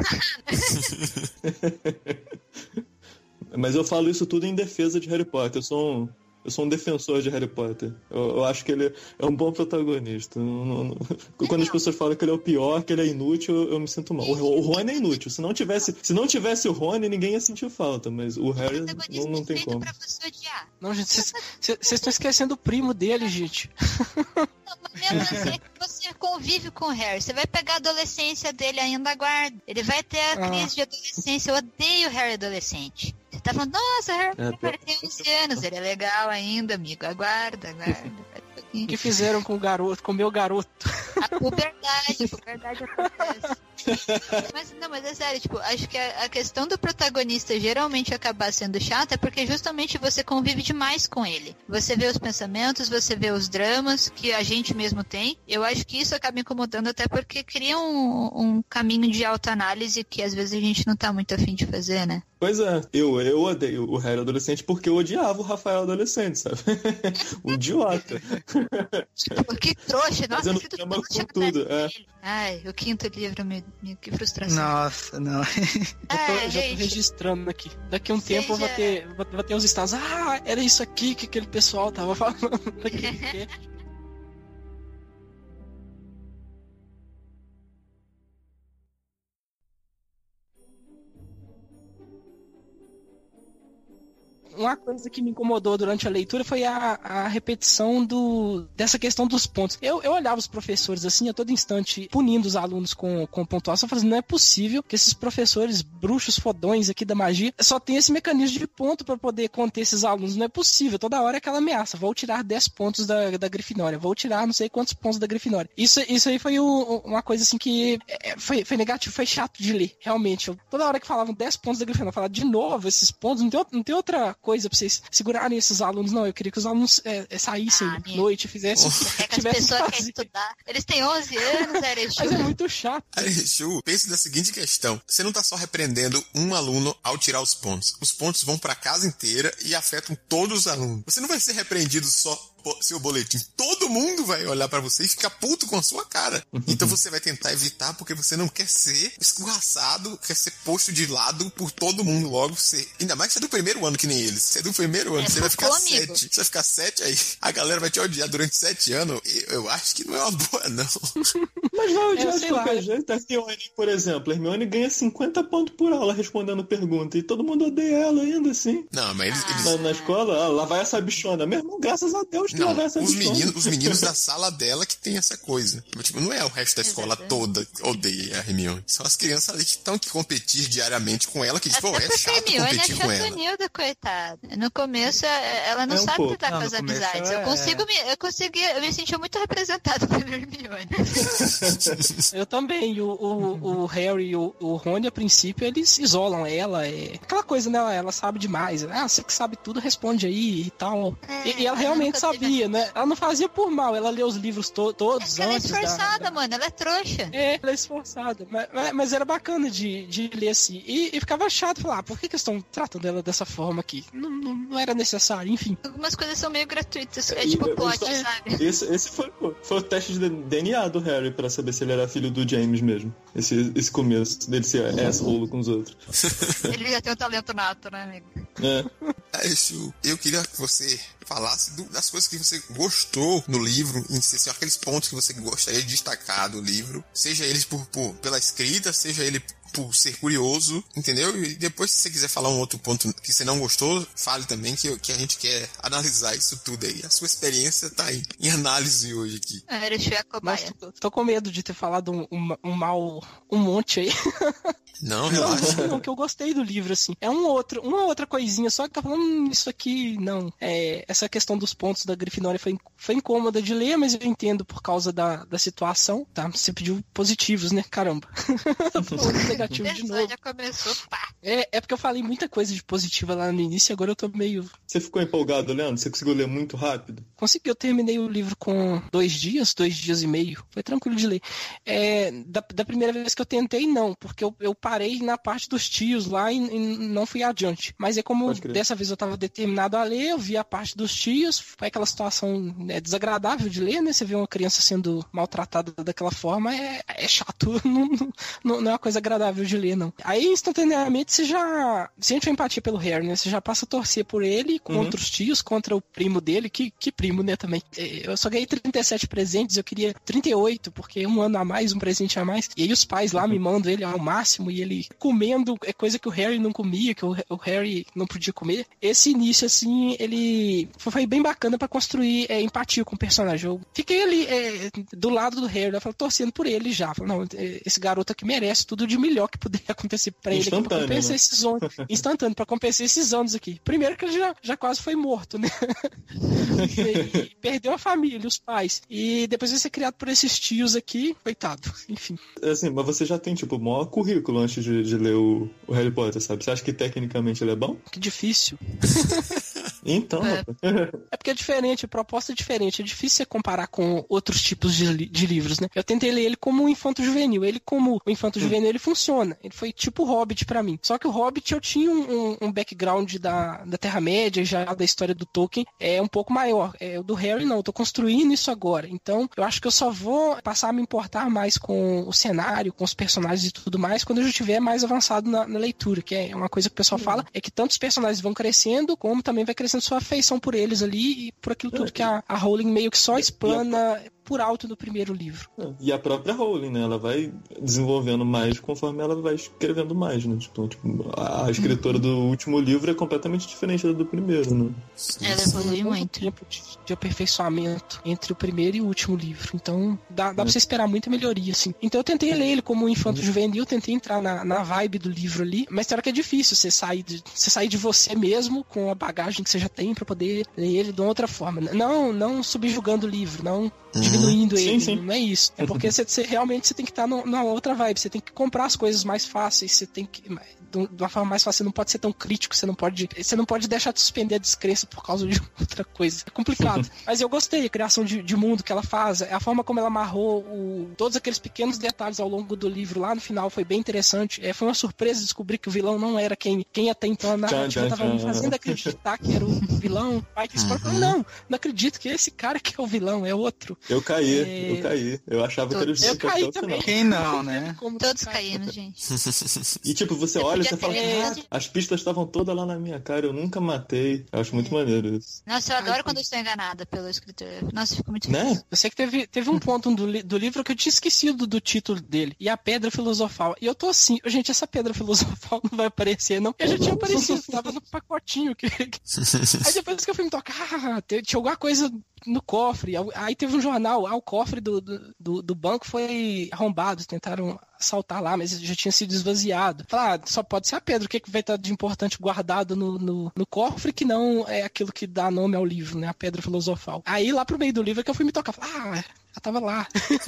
Mas eu falo isso tudo em defesa de Harry Potter. Eu sou um defensor de Harry Potter. Eu acho que ele é um bom protagonista. Quando as pessoas falam que ele é o pior, que ele é inútil, eu me sinto mal. O Rony é inútil. Se não tivesse o Rony, ninguém ia sentir falta. Mas o Harry não tem como. Pra você odiar. Não, gente, vocês estão esquecendo o primo dele, gente. Mesmo assim, você convive com o Harry. Você vai pegar a adolescência dele ainda, aguarda. Ele vai ter a crise de adolescência. Eu odeio o Harry adolescente. Você tá falando, nossa, Harry tem 11 anos, ele é legal ainda, amigo. Aguarda. O que fizeram com o meu garoto? A puberdade acontece. Mas é sério, tipo, acho que a questão do protagonista geralmente acabar sendo chata é porque justamente você convive demais com ele. Você vê os pensamentos, você vê os dramas que a gente mesmo tem. Eu acho que isso acaba incomodando até porque cria um caminho de autoanálise que às vezes a gente não tá muito afim de fazer, né? Pois é, eu odeio o Harry adolescente porque eu odiava o Rafael adolescente, sabe? O idiota. Que trouxa, nossa, fazendo drama com tudo. Ai, o quinto livro, que frustração. Nossa, não. Já tô registrando aqui. Daqui a um tempo vai ter os estados. Era isso aqui que aquele pessoal tava falando. Uma coisa que me incomodou durante a leitura foi a repetição dessa questão dos pontos. Eu olhava os professores assim, a todo instante, punindo os alunos com pontuação, falando, não é possível que esses professores bruxos fodões aqui da magia só tem esse mecanismo de ponto para poder conter esses alunos. Não é possível. Toda hora é aquela ameaça. Vou tirar 10 pontos da Grifinória. Vou tirar não sei quantos pontos da Grifinória. Isso aí foi uma coisa assim que foi negativo, foi chato de ler, realmente. Toda hora que falavam 10 pontos da Grifinória, falava de novo esses pontos, não tem outra coisa pra vocês segurarem esses alunos, não. Eu queria que os alunos saíssem à noite, fizessem. É que as pessoas querem estudar. Eles têm 11 anos, Arechu. Mas é muito chato. Arechu, pense na seguinte questão. Você não tá só repreendendo um aluno ao tirar os pontos. Os pontos vão pra casa inteira e afetam todos os alunos. Você não vai ser repreendido só seu boletim. Todo mundo vai olhar pra você e ficar puto com a sua cara. Então você vai tentar evitar porque você não quer ser escorraçado, quer ser posto de lado por todo mundo logo. Ainda mais que você é do primeiro ano que nem eles. Você é do primeiro ano, você vai ficar 7. Você vai ficar 7 aí, a galera vai te odiar durante 7 anos. Eu acho que não é uma boa, não. Mas vai odiar de qualquer jeito. A Hermione, por exemplo, a Hermione ganha 50 pontos por aula respondendo pergunta e todo mundo odeia ela ainda assim. Não, mas eles... Na escola, lá vai essa bichona. Meu irmão, graças a Deus Não, os meninos da sala dela que tem essa coisa. Tipo, não é o resto da escola toda que odeia a Hermione. São as crianças ali que estão que competir diariamente com ela, que tipo, é chato competir com ela. Nilda, coitada. No começo, ela não sabe lidar com as amizades. Eu me senti muito representada pela Hermione. Eu também. O Harry e o Rony, a princípio, eles isolam ela. Aquela coisa, né? Ela sabe demais. Você que sabe tudo, responde aí e tal. E ela realmente sabia, né? Ela não fazia por mal. Ela lê os livros todos ela é esforçada, mano. Ela é trouxa. Ela é esforçada. Mas era bacana de ler assim. E ficava chato falar, por que eles estão tratando ela dessa forma aqui? Não era necessário, enfim. Algumas coisas são meio gratuitas. É tipo plot, sabe? Esse foi o teste de DNA do Harry pra saber se ele era filho do James mesmo. Esse começo dele ser asshole com os outros. Ele já tem um talento nato, né, amigo? Eu queria que você falasse das coisas que você gostou no livro, aqueles pontos que você gostaria de destacar do livro, seja eles pela escrita, seja ele por ser curioso, entendeu? E depois, se você quiser falar um outro ponto que você não gostou, fale também, que a gente quer analisar isso tudo aí. A sua experiência tá aí em análise hoje aqui. Mas tô com medo de ter falado um monte aí. Não, relaxa. Não, que eu gostei do livro, assim. É uma outra coisinha, só que eu falando isso aqui, não. Essa questão dos pontos da Grifinória foi incômoda de ler, mas eu entendo por causa da situação, tá? Você pediu positivos, né? Caramba. Negativo de novo. Já começou, pá. É porque eu falei muita coisa de positiva lá no início e agora eu tô meio... Você ficou empolgado, Leandro? Você conseguiu ler muito rápido? Consegui, eu terminei o livro com 2 dias e meio. Foi tranquilo de ler. Da primeira vez que eu tentei, não, porque eu parei na parte dos tios lá e não fui adiante. Mas como dessa vez eu tava determinado a ler, eu vi a parte dos tios, foi aquela situação desagradável de ler, né? Você vê uma criança sendo maltratada daquela forma, é chato, não é uma coisa agradável de ler, não. Aí, instantaneamente, você sente uma empatia pelo Harry, né? Você já passa a torcer por ele contra os tios, contra o primo dele, que primo, né, também. Eu só ganhei 37 presentes, eu queria 38, porque um ano a mais, um presente a mais. E aí os pais lá me mandam ele ao máximo, e ele comendo coisa que o Harry não comia, que o Harry não podia comer. Esse início, assim, ele foi bem bacana pra construir empatia com o personagem. Eu fiquei ali do lado do Harry, eu falei, torcendo por ele já. Falei, não, esse garoto aqui merece tudo de melhor que puder acontecer pra ele aqui, pra compensar esses anos. Instantâneo, pra compensar esses anos aqui. Primeiro que ele já quase foi morto, né? E perdeu a família, os pais. E depois vai ser criado por esses tios aqui, coitado. Enfim. Assim, mas você já tem, tipo, o maior currículo antes de ler o Harry Potter, sabe? Você acha que tecnicamente ele é bom? Que difícil. Então, é porque é diferente, a proposta é diferente. É difícil você comparar com outros tipos de livros, né? Eu tentei ler ele como um infanto-juvenil. Ele, como o infanto-juvenil, ele funciona. Ele foi tipo o Hobbit pra mim. Só que o Hobbit, eu tinha um background da Terra-média, já da história do Tolkien, um pouco maior. O do Harry, não. Eu tô construindo isso agora. Então, eu acho que eu só vou passar a me importar mais com o cenário, com os personagens e tudo mais, quando eu já estiver mais avançado na leitura, que é uma coisa que o pessoal fala, é que tanto os personagens vão crescendo, como também vai crescendo sua afeição por eles ali e por aquilo tudo que a Rowling meio que só explana por alto no primeiro livro. E a própria Rowling, né? Ela vai desenvolvendo mais conforme ela vai escrevendo mais, né? Então, tipo, a escritora do último livro é completamente diferente da do primeiro, né? Ela evolui muito. Tempo de aperfeiçoamento entre o primeiro e o último livro. Então, dá pra você esperar muita melhoria, assim. Então, eu tentei ler ele como um infanto-juvenil, tentei entrar na vibe do livro ali, mas tem hora que é difícil você sair de você mesmo com a bagagem que você já tem pra poder ler ele de uma outra forma. Não subjugando o livro, não diminuindo ele, sim. Não é isso. É porque você realmente tem que estar numa outra vibe, você tem que comprar as coisas mais fáceis, você tem que... De uma forma mais fácil, você não pode ser tão crítico, você não pode deixar de suspender a descrença por causa de outra coisa. É complicado. Mas eu gostei, a criação de mundo que ela faz, a forma como ela amarrou todos aqueles pequenos detalhes ao longo do livro lá no final foi bem interessante. Foi uma surpresa descobrir que o vilão não era quem até então a narrativa estava me fazendo acreditar que era o vilão. Não acredito que esse cara que é o vilão, é outro. Eu Eu caí. Eu achava que era o Eu Justiceiro caí até o também. final. Quem não, né? Como Todos cair? caímos, gente. E tipo, você olha e você fala, podia ter- caraca, as pistas estavam todas lá na minha cara, eu nunca matei. Eu acho muito maneiro isso. Nossa, eu adoro Ai, quando eu estou enganada pelo escritor. Nossa, eu fico muito Né? feliz. Eu sei que teve um ponto do livro que eu tinha esquecido do título dele. E a Pedra Filosofal. E eu tô assim, gente, essa Pedra Filosofal não vai aparecer, não. Eu já tinha aparecido, tava no pacotinho. Aí depois que eu fui me tocar, tinha alguma coisa no cofre. Aí teve um jornal, o cofre do banco foi arrombado, tentaram assaltar lá, mas já tinha sido esvaziado. Falei, só pode ser a pedra, o que vai estar de importante guardado no cofre, que não é aquilo que dá nome ao livro, né, a Pedra Filosofal. Aí lá pro meio do livro é que eu fui me tocar, falei, ela tava lá.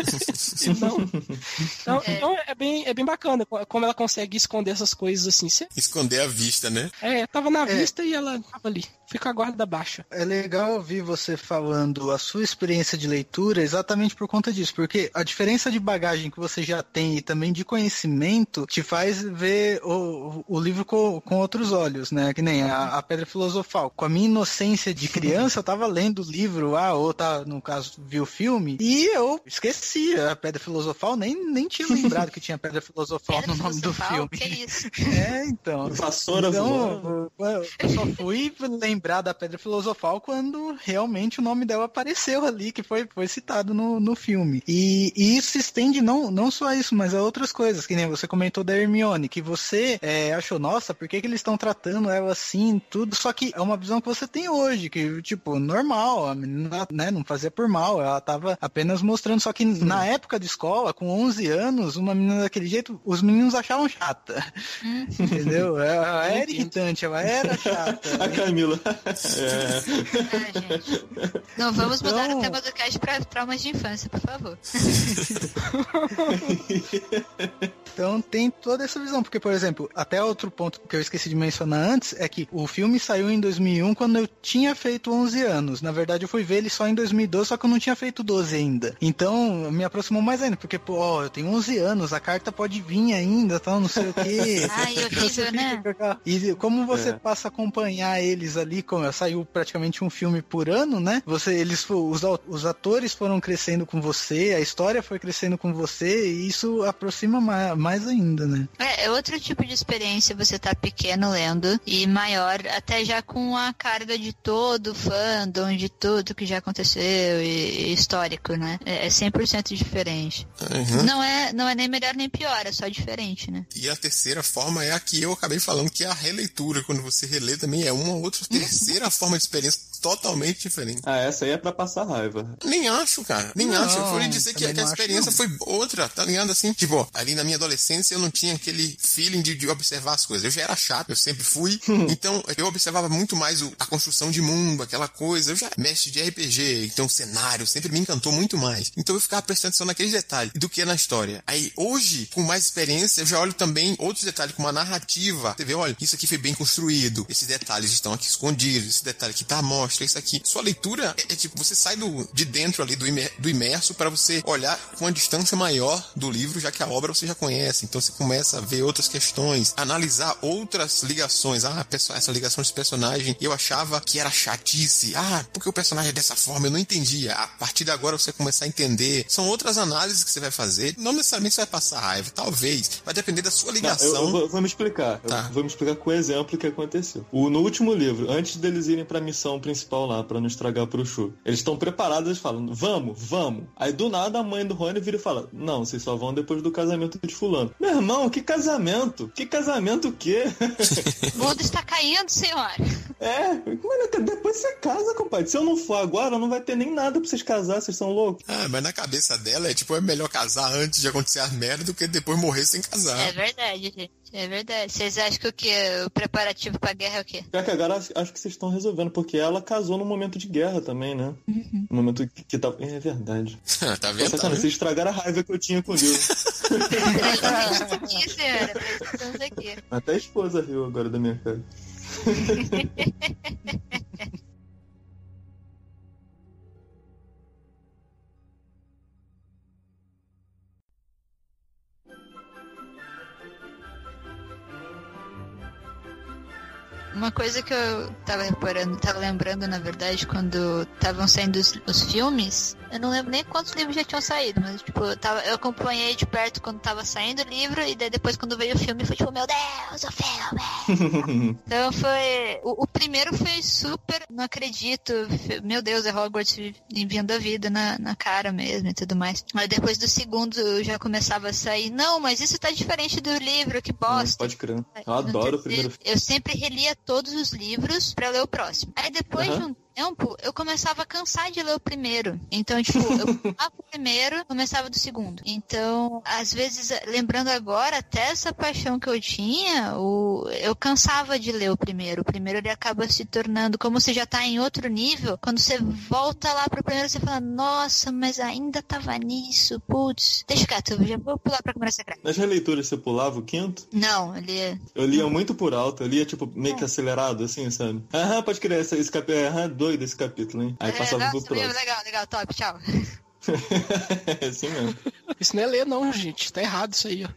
Então é bem bacana como ela consegue esconder essas coisas assim. Esconder a vista, né? Tava na vista e ela tava ali. Fica a guarda baixa. É legal ouvir você falando a sua experiência de leitura exatamente por conta disso, porque a diferença de bagagem que você já tem e também de conhecimento te faz ver o livro com outros olhos, né? Que nem a Pedra Filosofal. Com a minha inocência de criança, eu tava lendo o livro, ou no caso, vi o filme, e eu esqueci a Pedra Filosofal, nem tinha lembrado que tinha Pedra Filosofal no nome do filme. Que isso? Então. Vassoura voando. Eu só fui lembrar da Pedra Filosofal quando realmente o nome dela apareceu ali, que foi citado no filme. E isso se estende não só a isso, mas a outras coisas, que nem você comentou da Hermione, que você achou, nossa, por que eles estão tratando ela assim, tudo, só que é uma visão que você tem hoje, que, tipo, normal, a menina, né, não fazia por mal, ela tava apenas mostrando, só que na época de escola, com 11 anos, uma menina daquele jeito, os meninos achavam chata, entendeu? Ela era irritante, ela era chata. A Camila. Gente. Não vamos mudar o tema do cast pra traumas de infância, por favor. Então tem toda essa visão, porque, por exemplo, até outro ponto que eu esqueci de mencionar antes, é que o filme saiu em 2001 quando eu tinha feito 11 anos. Na verdade, eu fui ver ele só em 2012, só que eu não tinha feito 12 ainda. Então, me aproximou mais ainda, porque, eu tenho 11 anos, a carta pode vir ainda, tal, não sei o quê. Ai, horrível, né? E como você passa a acompanhar eles ali, como saiu praticamente um filme por ano, né? Os atores foram crescendo com você, a história foi crescendo com você, e isso aproxima mais ainda, né? É outro tipo de experiência você tá pequeno lendo e maior, até já com a carga de todo fandom, de tudo que já aconteceu e histórico, né? É 100% diferente. Uhum. Não é nem melhor nem pior, é só diferente, né? E a terceira forma é a que eu acabei falando, que é a releitura. Quando você relê também é uma outra terceira forma de experiência totalmente diferente. Essa aí é pra passar raiva. Nem acho, cara. Nem acho. Eu vou dizer que a experiência foi outra, tá ligado? Assim, tipo, ali na minha adolescência eu não tinha aquele feeling de observar as coisas. Eu já era chato, eu sempre fui. Então, eu observava muito mais a construção de mundo, aquela coisa. Eu já mestre de RPG, então o cenário sempre me encantou muito mais. Então eu ficava prestando atenção naqueles detalhes do que na história. Aí, hoje, com mais experiência, eu já olho também outros detalhes, como a narrativa. Você vê, olha, isso aqui foi bem construído. Esses detalhes estão aqui escondidos. Esse detalhe aqui tá à mostra. Isso aqui. Sua leitura é tipo, você sai de dentro ali do imerso para você olhar com uma distância maior do livro, já que a obra você já conhece. Então você começa a ver outras questões, analisar outras ligações. Essa ligação desse personagem eu achava que era chatice. Porque o personagem é dessa forma, eu não entendia. A partir de agora você começar a entender. São outras análises que você vai fazer. Não necessariamente você vai passar raiva, talvez. Vai depender da sua ligação. Eu vou me explicar. Tá. Eu vou me explicar com o exemplo que aconteceu. No último livro, antes deles irem pra missão principal lá, pra não estragar pro Shu, eles estão preparados, eles falam, vamos. Aí do nada a mãe do Rony vira e fala, não, vocês só vão depois do casamento de fulano. Meu irmão, que casamento? Que casamento o quê? O mundo está caindo, senhora. Mano, depois você casa, compadre. Se eu não for agora, não vai ter nem nada pra vocês casar, vocês são loucos. Mas na cabeça dela é melhor casar antes de acontecer as merdas do que depois morrer sem casar. É verdade, gente. É verdade. Vocês acham que o quê? O preparativo pra guerra é o quê? Já que agora acho que vocês estão resolvendo, porque ela casou num momento de guerra também, né? No momento que tava... É verdade. Tá vendo? Vocês estragaram a raiva que eu tinha com o livro. Exatamente aqui, senhora. Estamos aqui. Até a esposa riu agora da minha cara. Uma coisa que eu tava lembrando, na verdade, quando estavam saindo os filmes, eu não lembro nem quantos livros já tinham saído, mas, tipo, eu acompanhei de perto quando tava saindo o livro, e daí depois quando veio o filme, foi tipo, meu Deus, o filme! Então foi... O primeiro foi super, não acredito, meu Deus, é Hogwarts enviando a vida na cara mesmo e tudo mais. Mas depois do segundo já começava a sair, não, mas isso tá diferente do livro, que bosta. Pode crer. Eu adoro o primeiro filme. Eu sempre relia todos os livros pra ler o próximo. Aí depois de um tempo, eu começava a cansar de ler o primeiro. Então, tipo, eu começava o primeiro, começava do segundo. Então, às vezes, lembrando agora, até essa paixão que eu tinha, eu cansava de ler o primeiro. O primeiro, ele acaba se tornando, como você já tá em outro nível, quando você volta lá pro primeiro, você fala, nossa, mas ainda tava nisso, putz. Deixa quieto, eu já vou pular pra Câmara Secreta. Nas releituras, você pulava o quinto? Não, eu lia... Eu lia muito por alto, eu lia, tipo, meio que acelerado, assim, sabe? Pode crer, esse capítulo, doido esse capítulo, hein? Aí passava pro próximo. Legal, top, tchau. É assim mesmo. Isso não é ler, não, gente. Tá errado isso aí, ó.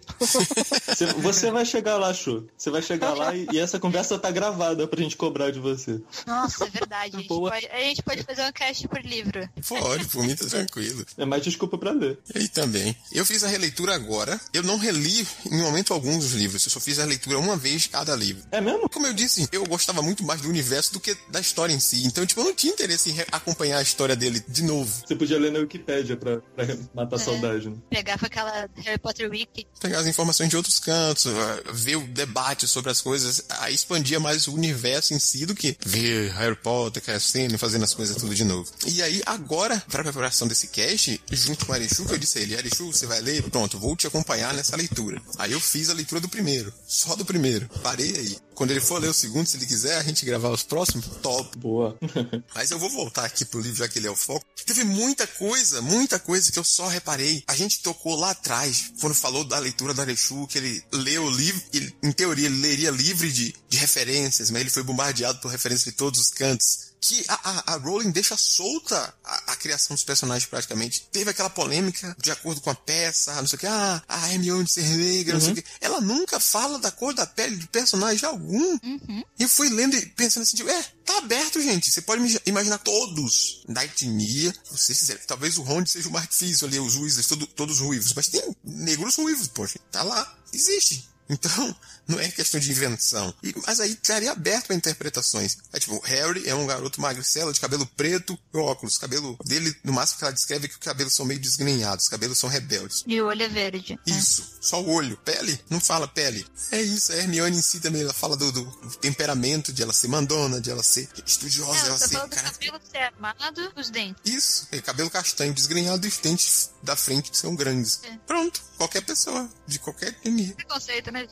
Você vai chegar lá, Chu. Você vai chegar lá e essa conversa tá gravada pra gente cobrar de você. Nossa, é verdade. A gente pode fazer um cast por livro. Pode, por mim tá tranquilo. É mais desculpa pra ler. E também. Eu fiz a releitura agora. Eu não reli em momento algum dos livros. Eu só fiz a leitura uma vez cada livro. É mesmo? Como eu disse, eu gostava muito mais do universo do que da história em si. Então, tipo, eu não tinha interesse em acompanhar a história dele de novo. Você podia ler na Wikipédia pra matar a saudade, né? Pegava aquela Harry Potter Wiki. Pegar as informações de outros cantos, ver o debate sobre as coisas, aí expandia mais o universo em si do que ver Harry Potter crescendo e fazendo as coisas tudo de novo. E aí, agora, pra preparação desse cast, junto com o Arechu, que eu disse a ele, Arechu, você vai ler? Pronto, vou te acompanhar nessa leitura. Aí eu fiz a leitura do primeiro, só do primeiro. Parei aí. Quando ele for ler o segundo, se ele quiser, a gente gravar os próximos, top. Boa. Mas eu vou voltar aqui pro livro, já que ele é o foco. Teve muita coisa que eu só reparei. A gente tocou lá atrás, quando falou da leitura do Arechu, que ele leu o livro, em teoria ele leria livre de referências, mas ele foi bombardeado por referências de todos os cantos. Que a Rowling deixa solta a criação dos personagens praticamente. Teve aquela polêmica de acordo com a peça, não sei o que, a Hermione ser negra, não sei o que. Ela nunca fala da cor da pele de personagem algum. E eu fui lendo e pensando assim, tipo, tá aberto, gente. Você pode imaginar todos da etnia, se vocês quiserem. Talvez o Ron seja o mais difícil ali, os Weasleys, todos ruivos. Mas tem negros ruivos, poxa. Tá lá, existe. Então, não é questão de invenção. Mas aí estaria aberto para interpretações. Tipo, Harry é um garoto magricelo, de cabelo preto e óculos. O cabelo dele, no máximo que ela descreve, é que os cabelos são meio desgrenhados, os cabelos são rebeldes. E o olho é verde. Isso, só o olho. Pele? Não fala pele. É isso, a Hermione em si também, ela fala do temperamento, de ela ser mandona, de ela ser estudiosa, ela tá ser... falando do cabelo ser armado, os dentes. Isso, cabelo castanho, desgrenhado e os dentes da frente são grandes. Pronto, qualquer pessoa, de qualquer etnia. Preconceito, né?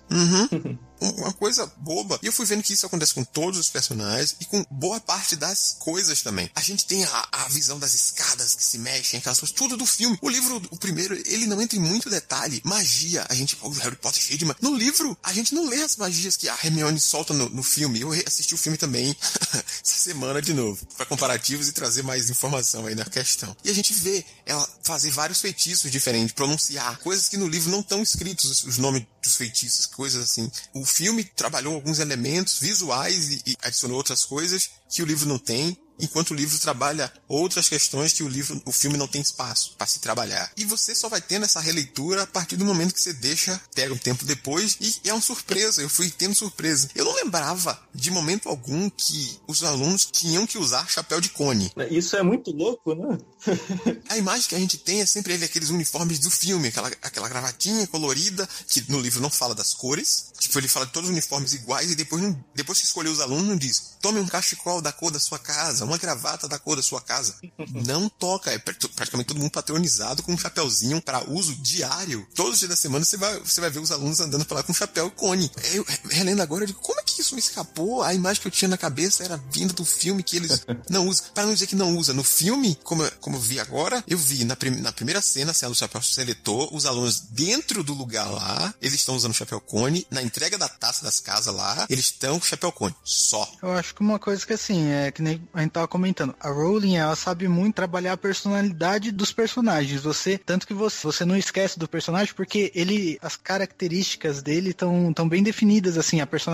Uma coisa boba. E eu fui vendo que isso acontece com todos os personagens e com boa parte das coisas também. A gente tem a visão das escadas que se mexem, aquelas coisas, tudo do filme. O livro, o primeiro, ele não entra em muito detalhe. Magia, a gente, o Harry Potter cheio de magia. No livro, a gente não lê as magias que a Hermione solta no filme. Eu assisti o filme também essa semana de novo, para comparativos e trazer mais informação aí na questão. E a gente vê ela fazer vários feitiços diferentes, pronunciar coisas que no livro não estão escritos, os nomes dos feitiços, coisas assim. O filme trabalhou alguns elementos visuais e adicionou outras coisas que o livro não tem, enquanto o livro trabalha outras questões que o filme não tem espaço para se trabalhar. E você só vai tendo essa releitura a partir do momento que você pega um tempo depois, e é uma surpresa. Eu fui tendo surpresa. Eu não lembrava de momento algum que os alunos tinham que usar chapéu de cone. Isso é muito louco, né? A imagem que a gente tem é sempre aqueles uniformes do filme, aquela gravatinha colorida, que no livro não fala das cores. Tipo, ele fala de todos os uniformes iguais e depois que escolheu os alunos, não diz: tome um cachecol da cor da sua casa, uma gravata da cor da sua casa. Não toca. É praticamente todo mundo patronizado com um chapéuzinho para uso diário. Todos os dias da semana você vai ver os alunos andando pra lá com um chapéu cone. Eu relendo agora, eu digo, como é que isso me escapou? A imagem que eu tinha na cabeça era vinda do filme que eles não usam. Para não dizer que não usa. No filme, como eu vi agora, eu vi na primeira cena, a cena do chapéu seletor, os alunos dentro do lugar lá, eles estão usando chapéu cone. Na entrega da taça das casas lá, eles estão com chapéu cone. Só. Eu acho que uma coisa que assim, que nem a gente tava comentando, a Rowling, ela sabe muito trabalhar a personalidade dos personagens. Tanto que você não esquece do personagem, porque as características dele estão bem definidas, assim, a personalidade,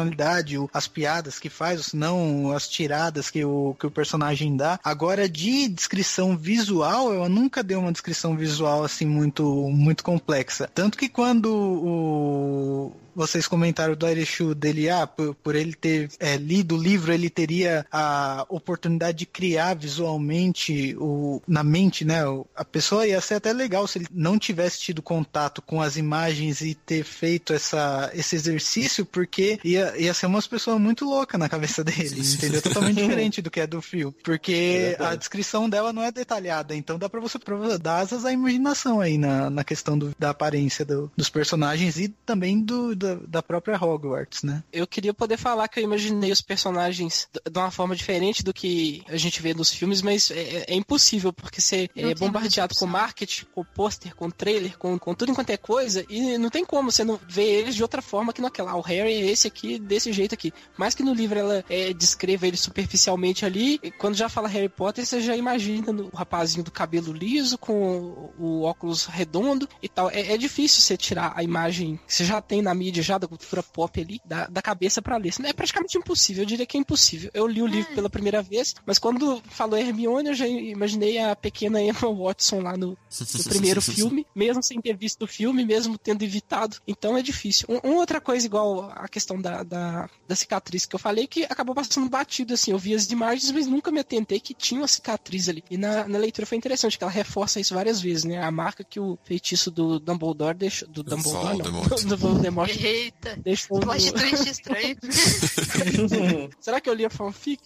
personalidade, as piadas que faz, ou se não as tiradas que o personagem dá. Agora, de descrição visual, eu nunca dei uma descrição visual assim muito complexa. Tanto que quando vocês comentaram do Airechu dele, por ele ter lido o livro, ele teria a oportunidade de criar visualmente na mente, né? A pessoa ia ser até legal se ele não tivesse tido contato com as imagens e ter feito esse exercício, porque ia ser umas pessoas muito loucas na cabeça dele, entendeu? Totalmente diferente do que é do filme. Porque a descrição dela não é detalhada, então dá pra você dar asas à imaginação aí na questão da aparência dos personagens e também da própria Hogwarts, né? Eu queria poder falar que eu imaginei os personagens de uma forma diferente do que a gente vê nos filmes, mas é impossível, porque você é bombardeado com marketing, com pôster, com trailer, com tudo enquanto é coisa, e não tem como você não ver eles de outra forma que naquela. O Harry é esse aqui, desse jeito aqui. Mais que no livro ela descreva ele superficialmente ali, e quando já fala Harry Potter, você já imagina o rapazinho do cabelo liso, com o óculos redondo e tal. É difícil você tirar a imagem que você já tem na mídia, já da cultura pop ali, da cabeça pra ler. É praticamente impossível, eu diria que é impossível. Eu li o livro pela primeira vez, mas quando falou Hermione, eu já imaginei a pequena Emma Watson lá no primeiro filme, mesmo sem ter visto o filme, mesmo tendo evitado. Então é difícil. Uma outra coisa, igual a questão da cicatriz que eu falei, que acabou passando batido, assim. Eu vi as imagens, mas nunca me atentei que tinha uma cicatriz ali. E na leitura foi interessante, que ela reforça isso várias vezes, né? A marca que o feitiço do Dumbledore deixou... Do Dumbledore, não. Do Voldemort. Eita, deixou plot twist estranho. Será que eu li a fanfic?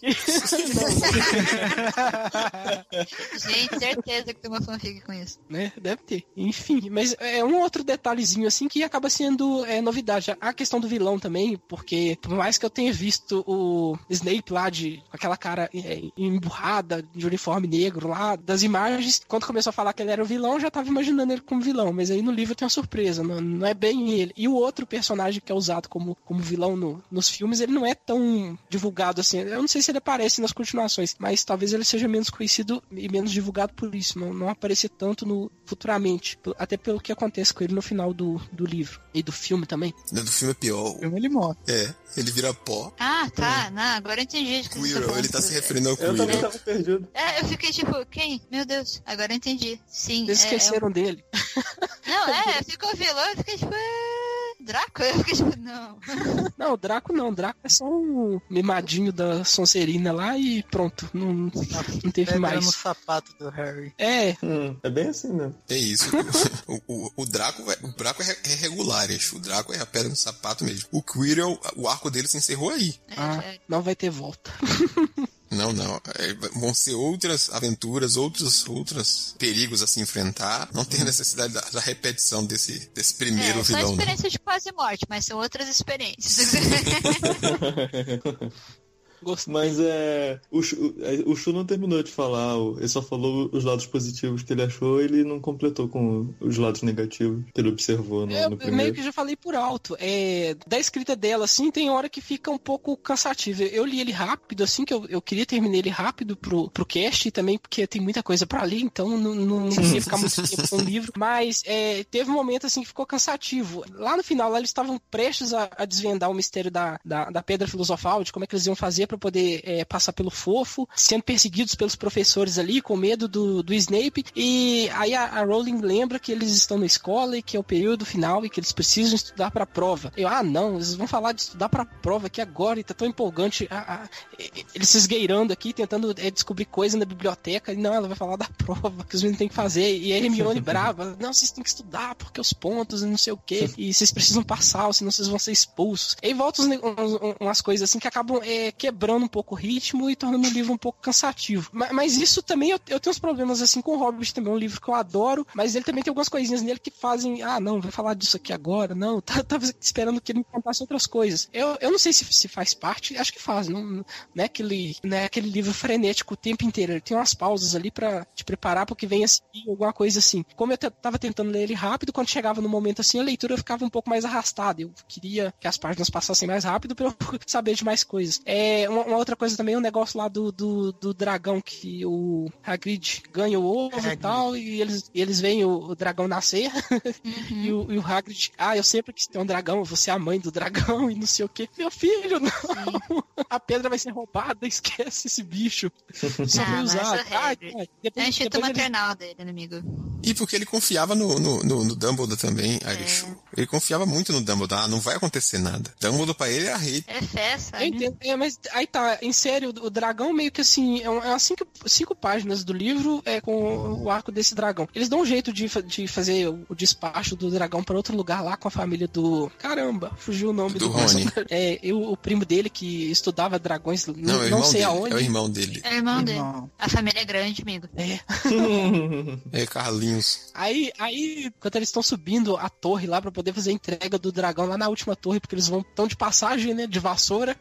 Gente, certeza que tem uma fanfic com isso. Né? Deve ter. Enfim, mas é um outro detalhezinho assim que acaba sendo novidade. A questão do vilão também, porque por mais que eu tenha visto o Snape lá com aquela cara emburrada, de uniforme negro lá, das imagens, quando começou a falar que ele era o vilão, eu já tava imaginando ele como vilão, mas aí no livro tem uma surpresa, não é bem ele. E o outro personagem que é usado como vilão nos filmes, ele não é tão divulgado assim. Eu não sei se ele aparece nas continuações, mas talvez ele seja menos conhecido e menos divulgado por isso, não aparecer tanto futuramente, até pelo que acontece com ele no final do livro e do filme também. Do filme é pior. O filme ele morre. Ele vira pó. Ah, tá. Não, agora eu entendi. Quirrell, ele tá se referindo ao Quirrell. Eu também tava perdido. Eu fiquei tipo, quem? Meu Deus, agora eu entendi. Sim. Eles esqueceram dele. Não, ficou vilão, eu fiquei tipo, Draco? Eu fiquei tipo, não. Não, o Draco não. O Draco é só um mimadinho da Sonserina lá e pronto. Não teve mais. No sapato do Harry. É bem assim, né? É isso. O Draco é regular, o Draco é a pedra no sapato mesmo. O Quirrell, o arco dele se encerrou aí. Não vai ter volta. Não. Vão ser outras aventuras, outros perigos a se enfrentar. Não tem necessidade da repetição desse primeiro vilão. São experiências de quase morte, mas são outras experiências. Mas o Shu não terminou de falar, ele só falou os lados positivos que ele achou, ele não completou com os lados negativos que ele observou no primeiro. Eu meio que já falei por alto. Da escrita dela, assim, tem hora que fica um pouco cansativo. Eu li ele rápido, assim, que eu queria terminar ele rápido pro cast, também porque tem muita coisa pra ler, então não queria ficar muito tempo com o livro. Mas teve um momento, assim, que ficou cansativo. Lá no final, lá eles estavam prestes a desvendar o mistério da Pedra Filosofal, de como é que eles iam fazer pra poder passar pelo fofo, sendo perseguidos pelos professores ali, com medo do Snape, e aí a Rowling lembra que eles estão na escola e que é o período final e que eles precisam estudar pra prova. Não, eles vão falar de estudar pra prova aqui agora, e tá tão empolgante, eles se esgueirando aqui, tentando descobrir coisa na biblioteca, e não, ela vai falar da prova que os meninos têm que fazer, e a Hermione brava, não, vocês têm que estudar, porque os pontos e não sei o que, e vocês precisam passar, senão vocês vão ser expulsos. E aí volta umas coisas assim que acabam quebrando um pouco o ritmo e tornando o livro um pouco cansativo. Mas isso também, eu tenho uns problemas assim com o Hobbit também, é um livro que eu adoro, mas ele também tem algumas coisinhas nele que fazem, não, vai falar disso aqui agora, não, tava esperando que ele me contasse outras coisas. Eu não sei se faz parte, acho que faz, não é aquele livro frenético o tempo inteiro, ele tem umas pausas ali pra te preparar porque vem a seguir alguma coisa assim. Como eu tava tentando ler ele rápido, quando chegava no momento assim, a leitura ficava um pouco mais arrastada, eu queria que as páginas passassem mais rápido pra eu saber de mais coisas. Uma outra coisa também, um negócio lá do dragão que o Hagrid ganha o ovo e tal, e eles veem o dragão nascer, e o Hagrid, eu sempre quis ter um dragão, você é a mãe do dragão, e não sei o que. Meu filho, não! A pedra vai ser roubada, esquece esse bicho. Só foi usado. É o instinto maternal dele, amigo. E porque ele confiava no Dumbledore também, Irish. Ele confiava muito no Dumbledore. Não vai acontecer nada. Dumbledore pra ele é a rede. É fé, sabe? Eu entendo. Mas aí tá, em sério, o dragão meio que assim, é umas 5 páginas do livro com o arco desse dragão. Eles dão um jeito de fazer o despacho do dragão pra outro lugar lá com a família do... Caramba, fugiu o nome do Rony. O primo dele que estudava dragões, não sei dele, aonde. É o irmão dele. É o irmão dele. A família é grande, amigo. É Carlinhos. Aí, quando eles estão subindo a torre lá pra poder fazer a entrega do dragão lá na última torre, porque eles estão de passagem, né, de vassoura,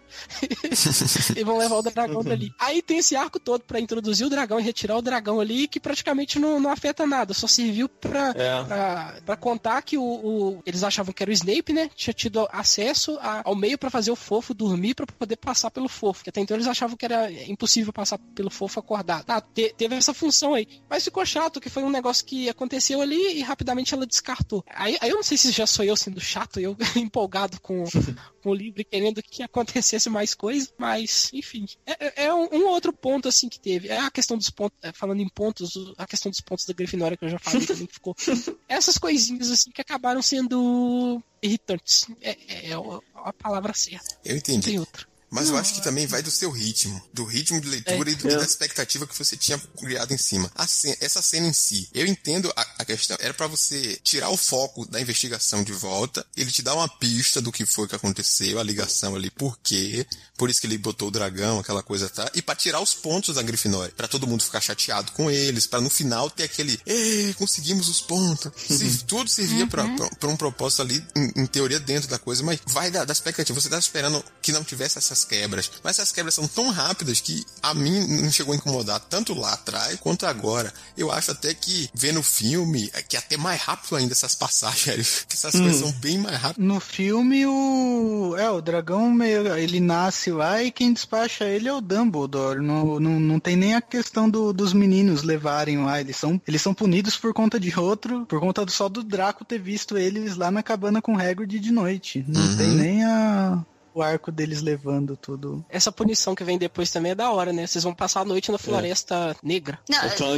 e vão levar o dragão dali. Aí tem esse arco todo pra introduzir o dragão e retirar o dragão ali, que praticamente não afeta nada, só serviu pra contar que eles achavam que era o Snape, né, tinha tido acesso ao meio pra fazer o Fofo dormir pra poder passar pelo Fofo, que até então eles achavam que era impossível passar pelo Fofo acordado. Tá, teve essa função aí, mas ficou chato, que foi um negócio que aconteceu ali e rapidamente ela descartou. Aí eu não sei se já sou eu sendo chato, eu empolgado com o livro e querendo que acontecesse mais coisa, mas enfim, é um outro ponto assim que teve, é a questão dos pontos, falando em pontos, a questão dos pontos da Grifinória que eu já falei também, que ficou essas coisinhas assim que acabaram sendo irritantes, é a palavra certa. Eu entendi. Não tem outra. Mas eu acho que também vai do seu ritmo. Do ritmo de leitura e da expectativa que você tinha criado em cima. Essa cena em si. Eu entendo a questão. Era pra você tirar o foco da investigação de volta. Ele te dá uma pista do que foi que aconteceu. A ligação ali. Por quê? Por isso que ele botou o dragão, aquela coisa, tá? E pra tirar os pontos da Grifinória. Pra todo mundo ficar chateado com eles. Pra no final ter aquele... conseguimos os pontos. Tudo servia pra um propósito ali, em teoria, dentro da coisa. Mas vai da expectativa. Você tá esperando que não tivesse essas quebras. Mas essas quebras são tão rápidas que a mim não chegou a incomodar tanto lá atrás quanto agora. Eu acho até que vendo o filme, que é até mais rápido ainda essas passagens, que essas coisas são bem mais rápidas. No filme, o dragão ele nasce lá e quem despacha ele é o Dumbledore. Não tem nem a questão dos meninos levarem lá. Eles são punidos por conta de outro, por conta só do Draco ter visto eles lá na cabana com Hagrid de noite. Não tem nem o arco deles levando tudo. Essa punição que vem depois também é da hora, né? Vocês vão passar a noite na Floresta Negra. Não,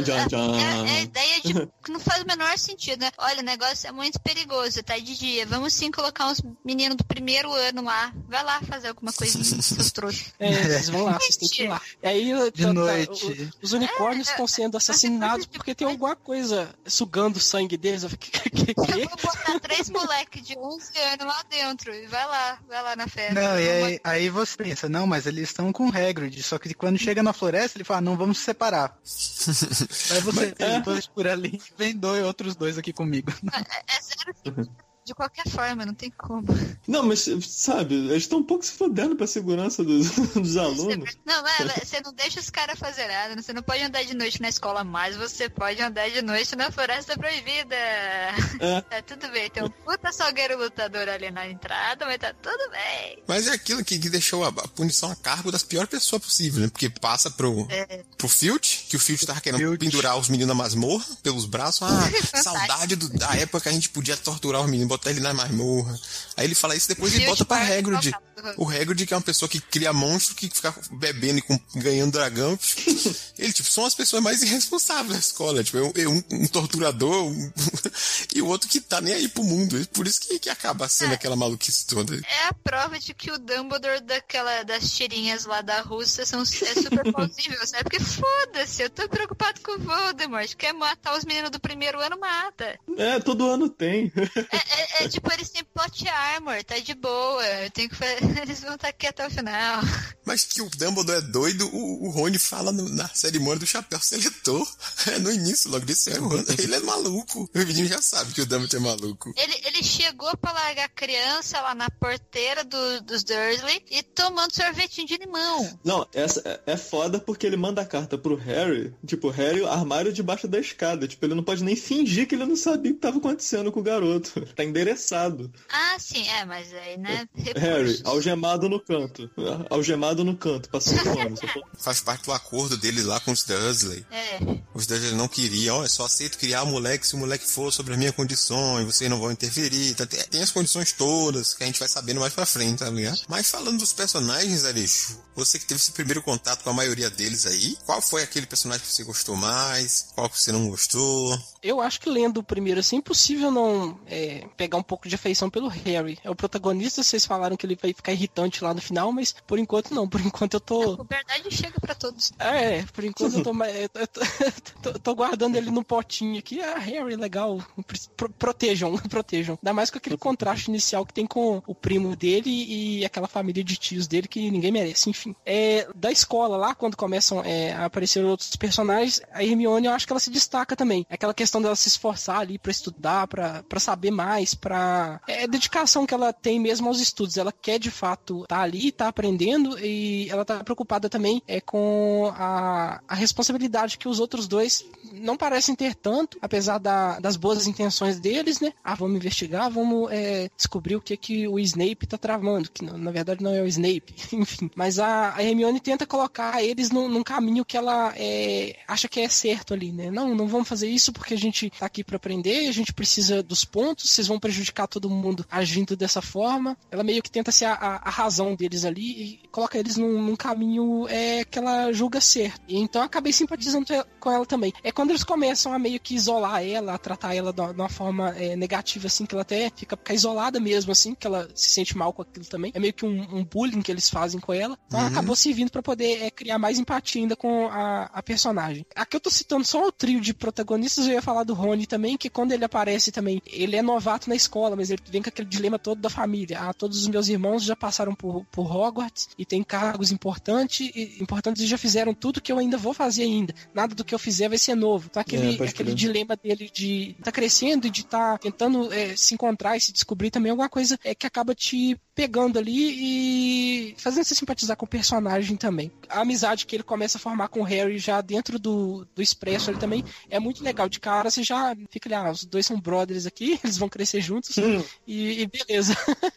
a ideia de que não faz o menor sentido, né? Olha, o negócio é muito perigoso, tá de dia. Vamos sim colocar uns meninos do primeiro ano lá. Vai lá fazer alguma coisinha, seus trouxas. Vocês vão lá, vocês têm que ir lá. E aí, de noite. Os unicórnios estão sendo assassinados porque tem alguma coisa sugando o sangue deles. Eu vou botar 3 moleques de 11 anos lá dentro e vai lá na festa. Não, e aí você pensa, não, mas eles estão com o Hagrid, só que quando chega na floresta, ele fala, não, vamos se separar. Aí você tem 2 por ali, vem outros 2 aqui comigo. É zero de qualquer forma, não tem como. Não, mas, sabe, eles estão um pouco se fodendo pra segurança dos alunos. Não, você não deixa os caras fazer nada, você não pode andar de noite na escola, mas você pode andar de noite na Floresta Proibida. Tá tudo bem, tem um puta salgueiro lutador ali na entrada, mas tá tudo bem. Mas é aquilo que deixou a punição a cargo das piores pessoas possíveis, né? Porque passa pro Filch, que o Filch tava querendo pendurar os meninos na masmorra pelos braços. Saudade da época que a gente podia torturar os meninos, botar ele na masmorra. Aí ele fala isso, depois ele bota pra Hagrid. O Hagrid, que é uma pessoa que cria monstro, que fica bebendo e ganhando dragão. Ele, são as pessoas mais irresponsáveis da escola. Um torturador e o outro que tá nem aí pro mundo. Por isso que acaba sendo aquela maluquice toda. É a prova de que o Dumbledore das tirinhas lá da Rússia é super plausível, sabe? Porque foda-se, eu tô preocupado com o Voldemort. Quer matar os meninos do primeiro ano, mata. Todo ano tem. Tipo, eles têm plot armor, tá de boa. Eles vão estar aqui até o final. Mas que o Dumbledore é doido, o Rony fala na cerimônia do chapéu seletor. No início, logo disse, ele é maluco. O menino já sabe que o Dumbledore é maluco. Ele chegou pra largar a criança lá na porteira dos Dursley e tomando sorvetinho de limão. Não, essa é foda porque ele manda a carta pro Harry Harry, tipo, Harry, armário debaixo da escada. Tipo, ele não pode nem fingir que ele não sabia o que tava acontecendo com o garoto. Tá endereçado. Ah, sim, mas aí, né? Harry, algemado no canto. Algemado no canto, passando pano. Faz parte do acordo deles lá com os Dursley. Os Dursley não queriam, só aceito criar o moleque se o moleque for sobre as minhas condições, vocês não vão interferir. Tem as condições todas que a gente vai sabendo mais pra frente, tá ligado? Mas falando dos personagens, Alexo, você que teve esse primeiro contato com a maioria deles aí, qual foi aquele personagem que você gostou mais? Qual que você não gostou? Eu acho que lendo o primeiro, assim, é impossível não pegar um pouco de afeição pelo Harry. É o protagonista, vocês falaram que ele vai ficar irritante lá no final, mas por enquanto não. Por enquanto eu tô... A puberdade chega pra todos. Por enquanto eu tô guardando ele no potinho aqui. Harry, legal. Protejam. Ainda mais com aquele contraste inicial que tem com o primo dele e aquela família de tios dele que ninguém merece, enfim. Da escola lá, quando começam a aparecer outros personagens, a Hermione, eu acho que ela se destaca também. Aquela questão dela se esforçar ali pra estudar, pra saber mais, a dedicação que ela tem mesmo aos estudos. Ela quer, de fato, tá ali, tá aprendendo, e ela tá preocupada também com a responsabilidade que os outros dois não parecem ter tanto, apesar das boas intenções deles, né? Vamos investigar, vamos descobrir o que o Snape tá tramando, que na verdade não é o Snape, enfim. Mas a Hermione tenta colocar eles num caminho que ela acha que é certo ali, né? Não vamos fazer isso porque a gente tá aqui pra aprender, a gente precisa dos pontos, vocês vão prejudicar todo mundo agindo dessa forma. Ela meio que tenta ser a razão deles ali e coloca eles num caminho que ela julga certo. E então eu acabei simpatizando com ela também. Quando eles começam a meio que isolar ela, a tratar ela de uma forma negativa, assim, que ela até fica isolada mesmo, assim, que ela se sente mal com aquilo também. É meio que um bullying que eles fazem com ela. Então ela acabou servindo pra poder criar mais empatia ainda com a personagem. Aqui eu tô citando só o trio de protagonistas, eu ia falar do Rony também, que quando ele aparece também, ele é novato na escola, mas ele vem com aquele dilema todo da família. Todos os meus irmãos já passaram por Hogwarts e têm cargos importantes e já fizeram tudo que eu ainda vou fazer ainda. Nada do que eu fizer vai ser novo. Então aquele dilema dele de tá crescendo e de tá tentando se encontrar e se descobrir também alguma coisa que acaba te pegando ali e fazendo você simpatizar com o personagem também. A amizade que ele começa a formar com o Harry já dentro do Expresso ali também é muito legal. De cara você já fica ali, os dois são brothers aqui, eles vão crescer juntos e beleza.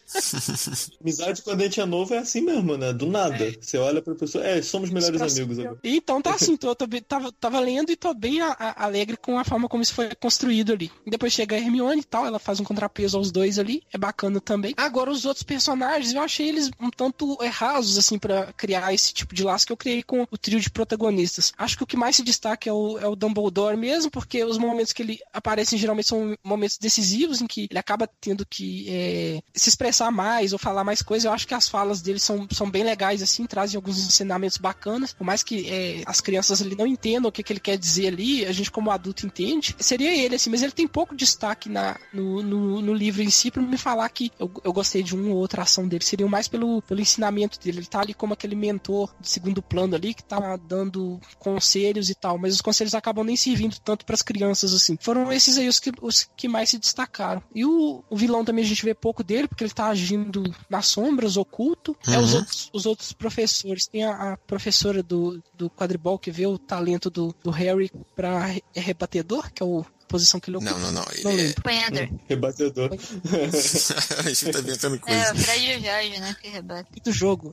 Amizade quando a gente é novo é assim mesmo, né? Do nada. Você olha pra pessoa, somos melhores amigos agora. Então tá assim, tava lendo e tô bem alegre com a forma como isso foi construído ali. E depois chega a Hermione e tal, ela faz um contrapeso aos dois ali, é bacana também. Agora os outros personagens, eu achei eles um tanto rasos, assim, pra criar esse tipo de laço que eu criei com o trio de protagonistas. Acho que o que mais se destaca é o Dumbledore mesmo, porque os momentos que ele aparece geralmente são momentos decisivos, em que ele acaba tendo que se expressar mais ou falar mais coisas. Eu acho que as falas dele são bem legais, assim, trazem alguns ensinamentos bacanas, por mais que as crianças ali não entendam o que ele quer dizer ali, a gente como adulto entende. Seria ele, assim, mas ele tem pouco destaque no livro em si, pra me falar que eu gostei de uma ou outra ação dele. Seria mais pelo ensinamento dele. Ele tá ali como aquele mentor de segundo plano ali, que tá dando conselhos e tal, mas os conselhos acabam nem servindo tanto pras crianças, assim. Foram esses aí os que mais se destacaram. E o vilão também a gente vê pouco dele, porque ele tá agindo nas sombras, oculto. Os outros professores. Tem a professora do quadribol que vê o talento do Harry pra rebatedor, que é o posição que ele ocupa. Não. Ele apanhador. Rebatedor. A gente tá inventando coisa. O Fred Jorge, né, que rebate. Do jogo.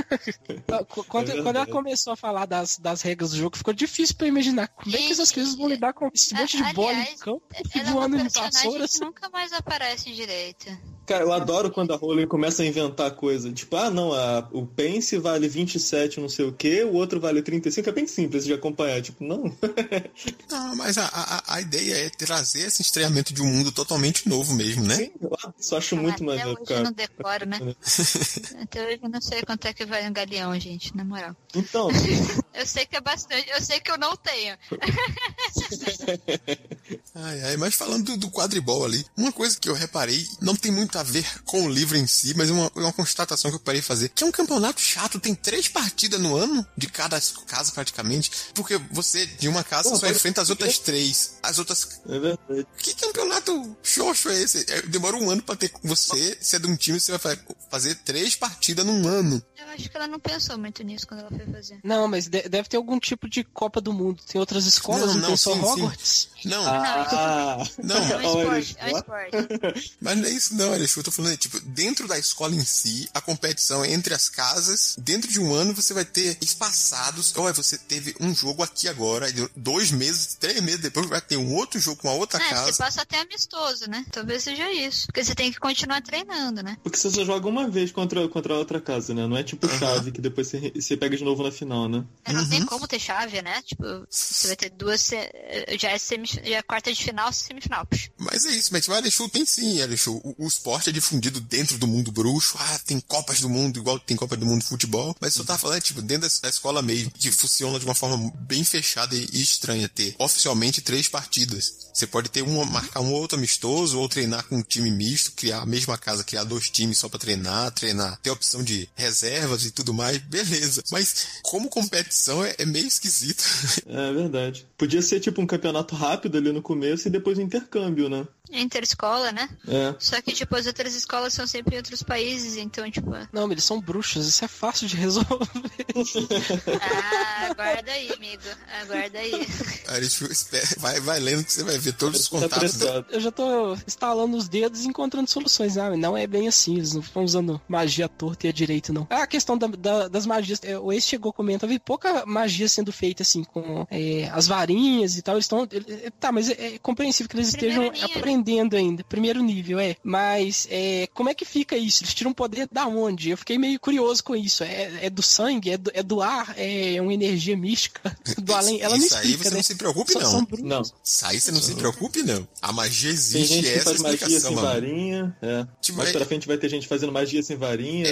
Quando ela começou a falar das regras do jogo, ficou difícil pra imaginar como é que essas crianças vão lidar com esse monte de bola em campo e voando em vassouras. Que nunca mais aparece direito. Cara, eu adoro quando a Rowling começa a inventar coisa. Tipo, o Pence vale 27 não sei o que, o outro vale 35. É bem simples de acompanhar. Tipo, não. Não, mas a ideia é trazer esse estreamento de um mundo totalmente novo mesmo, né? Sim, eu acho muito maneiro, cara. Até hoje eu não decoro, né? Até hoje eu não sei quanto é que vale um galeão, gente, na moral. Então... Eu sei que é bastante, eu sei que eu não tenho. Mas falando do quadribol ali, uma coisa que eu reparei, não tem muito a ver com o livro em si, mas é uma constatação que eu parei fazer, que é um campeonato chato, tem 3 partidas no ano, de cada casa praticamente, porque você, de uma casa, só enfrenta as outras 3. As outras... É verdade. Que campeonato xoxo é esse? Demora um ano pra ter você, se é de um time, você vai fazer 3 partidas num ano. Eu acho que ela não pensou muito nisso quando ela foi fazer. Não, mas deve ter algum tipo de Copa do Mundo. Tem outras escolas, não tem só Hogwarts? Não. Não, é um esporte. Mas não é isso não, Alex. Eu tô falando, tipo, dentro da escola em si, a competição é entre as casas. Dentro de um ano você vai ter espaçados. Olha, você teve um jogo aqui agora, 2 meses, 3 meses depois vai ter um outro jogo com a outra casa. Você passa até amistoso, né? Talvez seja isso. Porque você tem que continuar treinando, né? Porque você só joga uma vez contra a outra casa, né? Não é tipo chave que depois você pega de novo na final, né? Não tem como ter chave, né? Tipo, você vai ter 2... Já é quarta de final, semifinal. Mas é isso, mas o Alexu tem sim, Alexu. O esporte é difundido dentro do mundo bruxo. Tem Copas do Mundo, igual tem Copa do Mundo de futebol. Mas só tava falando, tipo, dentro da escola mesmo, que funciona de uma forma bem fechada e estranha ter oficialmente 3 partidas. Você pode ter marcar um outro amistoso, ou treinar com um time misto, criar a mesma casa, criar 2 times só pra treinar, ter a opção de reservas e tudo mais, beleza. Mas como competição é meio esquisito. É verdade. Podia ser tipo um campeonato rápido ali no começo e depois um intercâmbio, né? Interescola, né? É. Só que, tipo, as outras escolas são sempre em outros países, então, tipo... Não, mas eles são bruxos, isso é fácil de resolver. Aguarda aí, amigo. Aguarda aí. Vai lendo que você vai ver todos os contatos. Eu já tô instalando os dedos e encontrando soluções. Não é bem assim, eles não estão usando magia torta e a direito, não. A questão das magias, o ex chegou a comentar, vi pouca magia sendo feita, assim, com as varinhas e tal. Eles estão... Tá, mas é compreensível que eles estejam aprendendo ainda. Primeiro nível, Mas como é que fica isso? Eles tiram poder da onde? Eu fiquei meio curioso com isso. É do sangue? É do ar? É uma energia mística? Do além? Ela não explica, aí você né? não se preocupe, não. Isso aí você não se preocupe, não. A magia existe. Tem gente que essa faz magia sem mano. varinha. Tipo, mais pra frente vai ter gente fazendo magia sem varinha.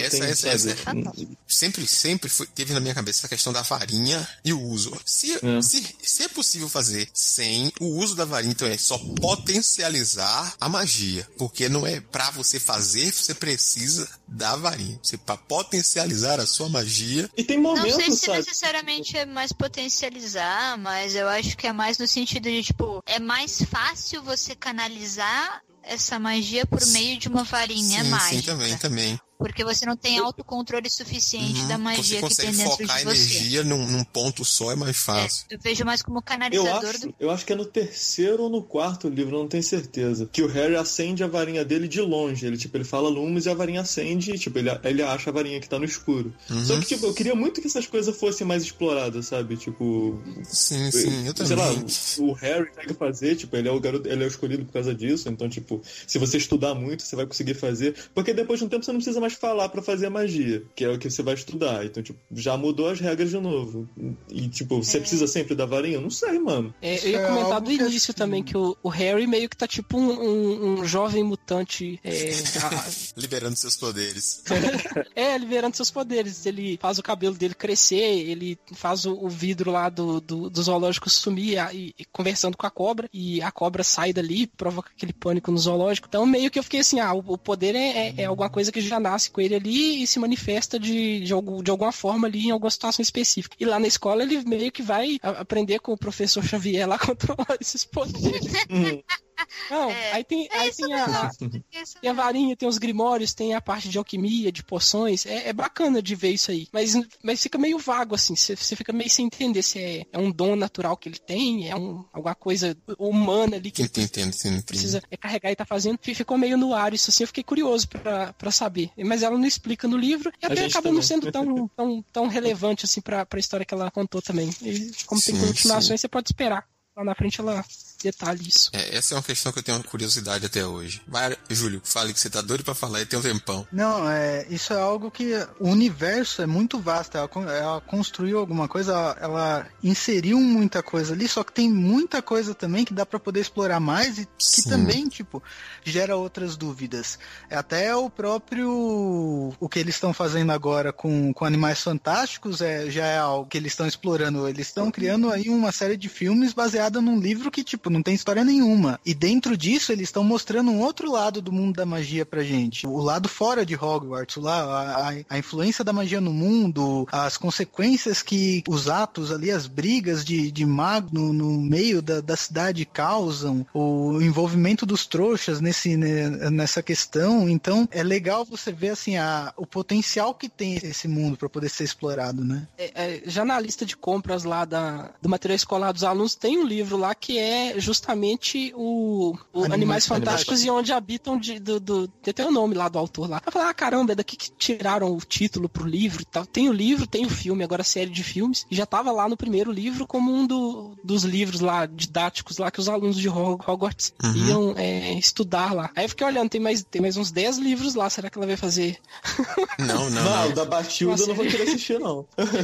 Sempre teve na minha cabeça essa questão da varinha e o uso. Se é possível fazer sem o uso da varinha, então é só potencializar a magia. Porque não é pra você fazer, você precisa da varinha. Pra potencializar a sua magia. E tem momentos, não sei se sabe? necessariamente é mais potencializar, mas eu acho que é mais no sentido de, tipo, é mais fácil você canalizar essa magia por meio de uma varinha mágica. Sim, também. Porque você não tem autocontrole suficiente da magia que tem dentro de você. Você consegue focar a energia num ponto só, é mais fácil. Eu vejo mais como canalizador eu acho que é no 3º ou no 4º livro, não tenho certeza. Que o Harry acende a varinha dele de longe. Ele fala Lumos e a varinha acende e, ele acha a varinha que tá no escuro. Só que, eu queria muito que essas coisas fossem mais exploradas, sabe? Sim, eu também. Sei lá, o Harry consegue fazer, ele é o garoto, ele é o escolhido por causa disso. Então, se você estudar muito, você vai conseguir fazer. Porque depois de um tempo você não precisa mais falar pra fazer a magia, que é o que você vai estudar. Então, já mudou as regras de novo. E, você precisa sempre da varinha? Eu não sei, mano. Eu ia comentar do início também, que o Harry meio que tá tipo um jovem mutante. Liberando seus poderes. Liberando seus poderes. Ele faz o cabelo dele crescer, ele faz o vidro lá do zoológico sumir e conversando com a cobra, e a cobra sai dali, provoca aquele pânico no zoológico. Então, meio que eu fiquei assim, o poder é alguma coisa que já nasce com ele ali e se manifesta de alguma forma ali em alguma situação específica. E lá na escola ele meio que vai aprender com o professor Xavier lá a controlar esses poderes. Não, aí tem a varinha, tem os grimórios, tem a parte de alquimia, de poções. É bacana de ver isso aí. Mas fica meio vago, assim. Você fica meio sem entender se é um dom natural que ele tem, alguma coisa humana ali que ele precisa carregar e tá fazendo. Ficou meio no ar isso assim. Eu fiquei curioso pra saber. Mas ela não explica no livro e até acaba não sendo tão relevante assim pra história que ela contou também. E como tem continuações, você pode esperar. Lá na frente ela detalha isso. Essa é uma questão que eu tenho curiosidade até hoje. Vai, Júlio, fale que você tá doido pra falar e tem um tempão. Não, isso é algo que o universo é muito vasto. Ela construiu alguma coisa, ela inseriu muita coisa ali, só que tem muita coisa também que dá pra poder explorar mais e que também, gera outras dúvidas. Até o próprio... O que eles estão fazendo agora com Animais Fantásticos já é algo que eles estão explorando. Eles estão criando aí uma série de filmes baseada num livro que, tipo, não tem história nenhuma. E dentro disso, eles estão mostrando um outro lado do mundo da magia pra gente. O lado fora de Hogwarts, a influência da magia no mundo, as consequências que os atos ali, as brigas de mago no meio da cidade causam, o envolvimento dos trouxas nessa questão. Então, é legal você ver, assim, o potencial que tem esse mundo pra poder ser explorado, né? Já na lista de compras lá do material escolar dos alunos, tem um livro lá que é justamente o Animais Fantásticos e Onde Habitam tem até o nome lá do autor lá. Eu falei, caramba, é daqui que tiraram o título pro livro e tal. Tem o livro, tem o filme, agora a série de filmes, e já tava lá no primeiro livro como um dos livros lá, didáticos lá, que os alunos de Hogwarts iam estudar lá. Aí eu fiquei olhando, tem mais uns 10 livros lá, será que ela vai fazer? Não, da Batilda eu não vou querer assistir, não.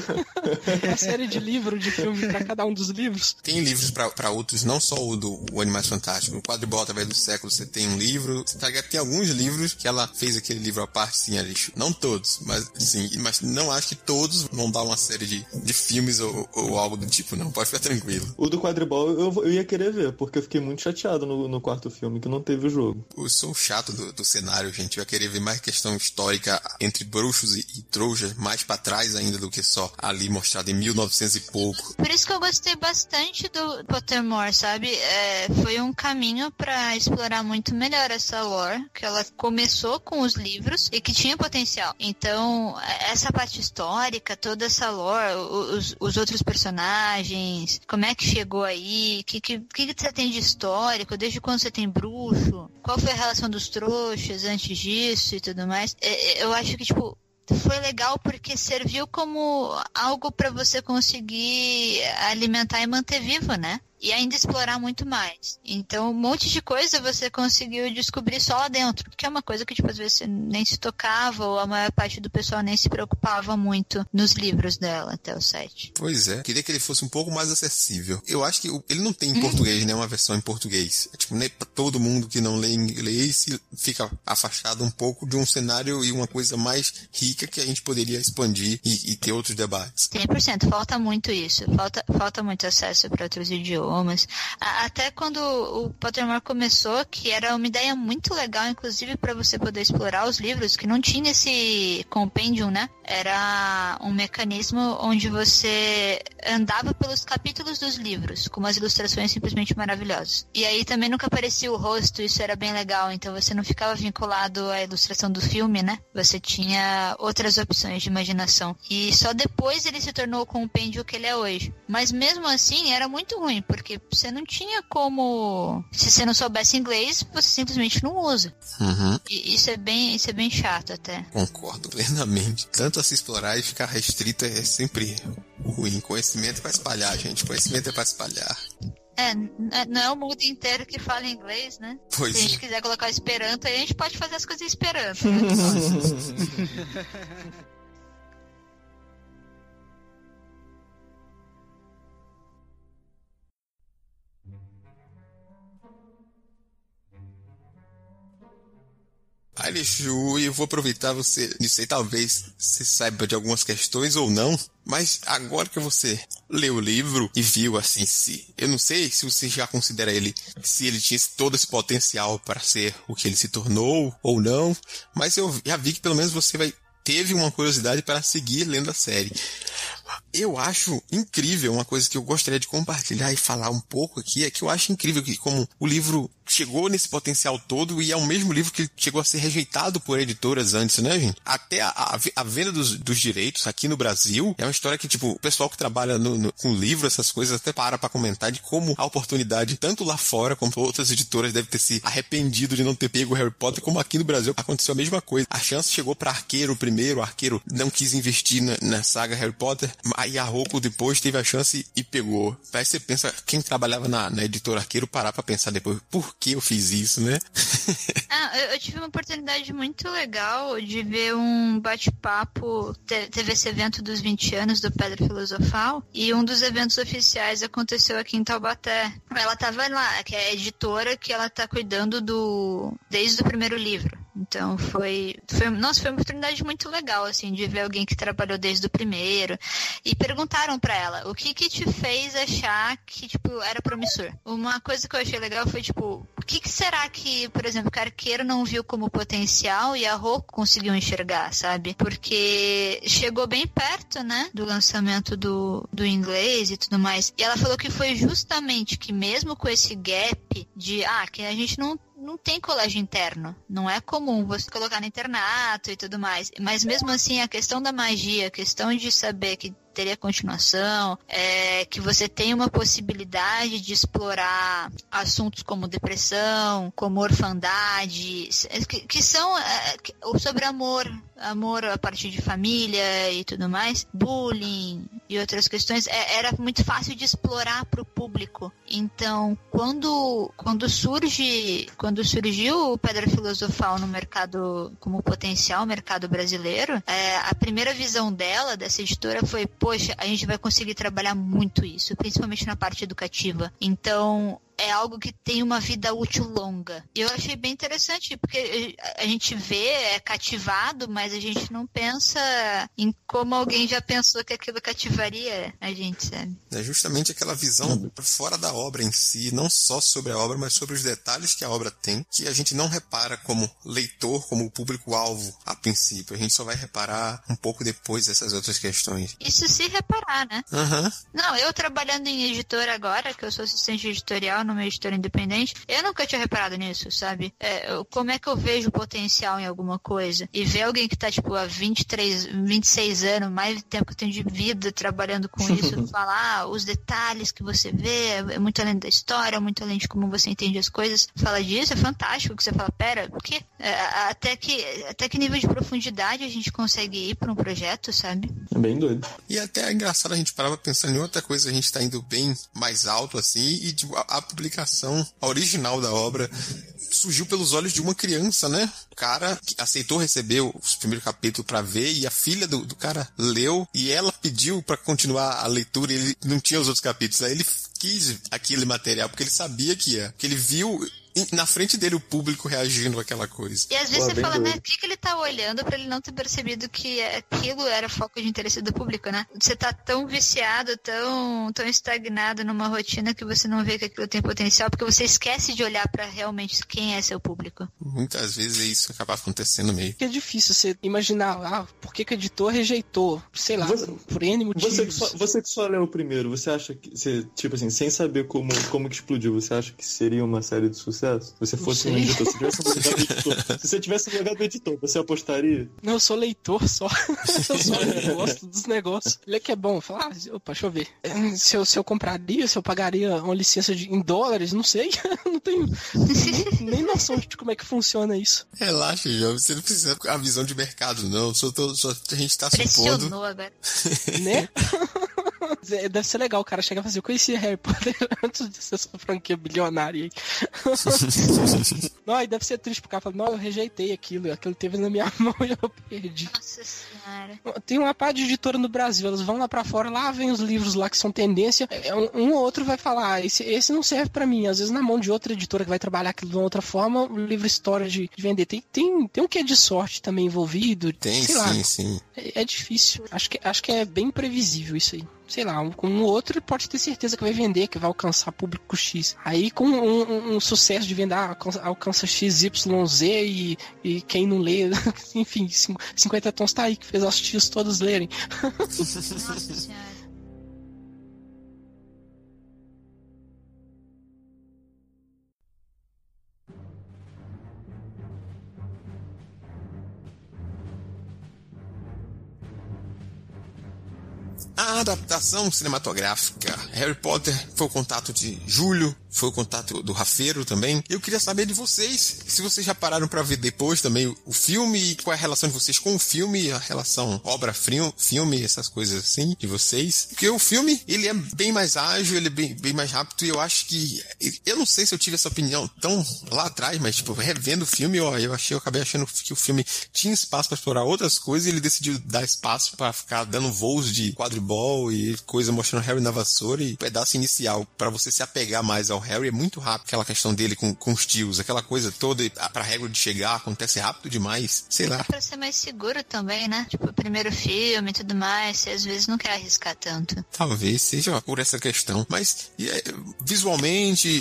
Uma série de livros, de filmes pra cada um dos livros. Tem livros pra outros, não só o Animais Fantásticos. No Quadribol através do século você tem um livro. Você tá ligado? Tem alguns livros que ela fez aquele livro à parte, sim, Alixo. Não todos, mas não acho que todos vão dar uma série de filmes ou algo do tipo, não. Pode ficar tranquilo. O do Quadribol eu ia querer ver, porque eu fiquei muito chateado no quarto filme, que não teve o jogo. Eu sou chato do cenário, gente. Eu ia querer ver mais questão histórica entre bruxos e trouxas, mais pra trás ainda do que só ali mostrado em 1900 e pouco. Por isso que eu gostei bastante do Pottermore, sabe? Foi um caminho pra explorar muito melhor essa lore, que ela começou com os livros e que tinha potencial. Então, essa parte histórica, toda essa lore, os outros personagens, como é que chegou aí, o que você tem de histórico, desde quando você tem bruxo, qual foi a relação dos trouxas antes disso e tudo mais. Eu acho que, tipo, foi legal porque serviu como algo para você conseguir alimentar e manter vivo, né? E ainda explorar muito mais. Então, um monte de coisa você conseguiu descobrir só lá dentro. Que é uma coisa que, tipo, às vezes você nem se tocava, ou a maior parte do pessoal nem se preocupava muito nos livros dela, até o 7. Pois é. Queria que ele fosse um pouco mais acessível. Eu acho que ele não tem em português, né? Uma versão em português. Tipo, nem pra todo mundo que não lê inglês fica afastado um pouco de um cenário e uma coisa mais rica que a gente poderia expandir e ter outros debates. 100%. Falta muito isso. Falta muito acesso para outros idiomas. Até quando o Pottermore começou, que era uma ideia muito legal, inclusive para você poder explorar os livros, que não tinha esse compendium, né? Era um mecanismo onde você andava pelos capítulos dos livros, com umas ilustrações simplesmente maravilhosas. E aí também nunca aparecia o rosto, isso era bem legal, então você não ficava vinculado à ilustração do filme, né? Você tinha outras opções de imaginação. E só depois ele se tornou o compêndio que ele é hoje. Mas mesmo assim, era muito ruim, porque você não tinha como... Se você não soubesse inglês, você simplesmente não usa. E isso é bem chato até. Concordo plenamente. Tanto a se explorar e ficar restrito é sempre ruim. Conhecimento é pra espalhar, gente. Conhecimento é pra espalhar. Não é o mundo inteiro que fala inglês, né? Pois Se a gente quiser colocar Esperanto, aí a gente pode fazer as coisas em Esperanto, né? Alexu, eu vou aproveitar você, não sei, talvez você saiba de algumas questões ou não, mas agora que você leu o livro e viu assim, eu não sei se você já considera se ele tinha todo esse potencial para ser o que ele se tornou ou não, mas eu já vi que pelo menos você teve uma curiosidade para seguir lendo a série. Eu acho incrível, uma coisa que eu gostaria de compartilhar e falar um pouco aqui, é que eu acho incrível que como o livro chegou nesse potencial todo e é o mesmo livro que chegou a ser rejeitado por editoras antes, né, gente? Até a venda dos direitos aqui no Brasil é uma história que, tipo, o pessoal que trabalha com livro, essas coisas, até para comentar de como a oportunidade, tanto lá fora como outras editoras, deve ter se arrependido de não ter pego o Harry Potter, como aqui no Brasil aconteceu a mesma coisa. A chance chegou para Arqueiro primeiro, o Arqueiro não quis investir na saga Harry Potter, aí a Rocco depois teve a chance e pegou. Aí você pensa, quem trabalhava na editora Arqueiro parar pra pensar depois, por que eu fiz isso, né? Eu tive uma oportunidade muito legal de ver um bate-papo, teve esse evento dos 20 anos do Pedra Filosofal, e um dos eventos oficiais aconteceu aqui em Taubaté. Ela tava lá, que é a editora que ela tá cuidando desde o primeiro livro. Então nossa, foi uma oportunidade muito legal, assim, de ver alguém que trabalhou desde o primeiro. E perguntaram pra ela, o que te fez achar que, tipo, era promissor? Uma coisa que eu achei legal foi, tipo, o que será que, por exemplo, o Carqueiro não viu como potencial e a Rô conseguiu enxergar, sabe? Porque chegou bem perto, né, do lançamento do inglês e tudo mais. E ela falou que foi justamente que mesmo com esse gap de, que a gente não tem colégio interno. Não é comum você colocar no internato e tudo mais. Mas mesmo assim, a questão da magia, a questão de saber que teria continuação, que você tem uma possibilidade de explorar assuntos como depressão, como orfandade, que são sobre amor a partir de família e tudo mais, bullying e outras questões, era muito fácil de explorar para o público. Então, quando surgiu o Pedra Filosofal no mercado, como potencial mercado brasileiro, a primeira visão dessa editora foi, poxa, a gente vai conseguir trabalhar muito isso, principalmente na parte educativa. Então, é algo que tem uma vida útil longa. E eu achei bem interessante, porque a gente vê, é cativado, mas a gente não pensa em como alguém já pensou que aquilo cativaria a gente, sabe? É justamente aquela visão fora da obra em si, não só sobre a obra, mas sobre os detalhes que a obra tem, que a gente não repara como leitor, como público-alvo a princípio. A gente só vai reparar um pouco depois dessas outras questões. Isso se reparar, né? Uhum. Não, eu trabalhando em editora agora, que eu sou assistente editorial numa editora independente, eu nunca tinha reparado nisso, sabe? Como é que eu vejo potencial em alguma coisa? E ver alguém que tá, tipo, há 26 anos, mais tempo que eu tenho de vida trabalhando com isso, falar os detalhes que você vê, é muito além da história, muito além de como você entende as coisas. Fala disso, é fantástico, que você fala, pera, o quê? Até que nível de profundidade a gente consegue ir para um projeto, sabe? É bem doido. E até é engraçado a gente parar pensando em outra coisa, a gente tá indo bem mais alto, assim, e tipo, a publicação original da obra surgiu pelos olhos de uma criança, né? O cara aceitou receber os primeiros capítulos pra ver, e a filha do cara leu, e ela pediu pra continuar a leitura, e ele não tinha os outros capítulos. Aí ele quis aquele material, porque ele sabia que ia. Porque ele viu na frente dele o público reagindo àquela coisa. E às vezes você fala, né, o que ele tá olhando pra ele não ter percebido que aquilo era foco de interesse do público, né? Você tá tão viciado, tão estagnado numa rotina que você não vê que aquilo tem potencial, porque você esquece de olhar pra realmente quem é seu público. Muitas vezes isso acaba acontecendo meio. É difícil você imaginar, por que o editor rejeitou, sei lá, por N motivos. Você que só leu o primeiro, você acha que, tipo assim, sem saber como que explodiu, você acha que seria uma série de sucesso? Se você fosse um editor, se você tivesse logado o editor, você apostaria? Não, eu sou leitor só. Eu gosto dos negócios. Ele é que é bom. Falar, opa, deixa eu ver. Se eu compraria, se eu pagaria uma licença em dólares, não sei. Não tenho nem noção de como é que funciona isso. Relaxa, João. Você não precisa a visão de mercado, não. A gente tá Pressionou supondo. Agora. Né? Deve ser legal o cara chegar a fazer. Eu conhecia Harry Potter antes de ser essa franquia bilionária aí. Não, e deve ser triste pro cara falar, não, eu rejeitei aquilo teve na minha mão e eu perdi. Nossa senhora. Tem uma parte de editora no Brasil, elas vão lá pra fora, lá vem os livros lá que são tendência, um ou outro vai falar, esse não serve pra mim, às vezes na mão de outra editora que vai trabalhar aquilo de uma outra forma, o livro história de vender. Tem um quê de sorte também envolvido, Tem, sei lá. Sim. É difícil, acho que é bem previsível isso aí. Sei lá, com um outro ele pode ter certeza que vai vender, que vai alcançar público X. Aí com um sucesso de vender, alcança XYZ e quem não lê, enfim, 50 tons tá aí, que fez as tias todas lerem. Nossa senhora. A adaptação cinematográfica. Harry Potter foi o contato de Júlio, foi o contato do Rafeiro também. Eu queria saber de vocês, se vocês já pararam pra ver depois também o filme, e qual é a relação de vocês com o filme, a relação obra-filme, essas coisas assim, de vocês. Porque o filme, ele é bem mais ágil, ele é bem mais rápido, e eu acho que... Eu não sei se eu tive essa opinião tão lá atrás, mas, tipo, revendo o filme, eu acabei achando que o filme tinha espaço pra explorar outras coisas, e ele decidiu dar espaço pra ficar dando voos de quadribol e coisa mostrando Harry na vassoura, e o pedaço inicial pra você se apegar mais ao Harry é muito rápido, aquela questão dele com os tios, aquela coisa toda pra Hagrid chegar, acontece rápido demais, sei lá. É pra ser mais seguro também, né? Tipo, o primeiro filme e tudo mais, você às vezes não quer arriscar tanto. Talvez seja por essa questão, mas visualmente,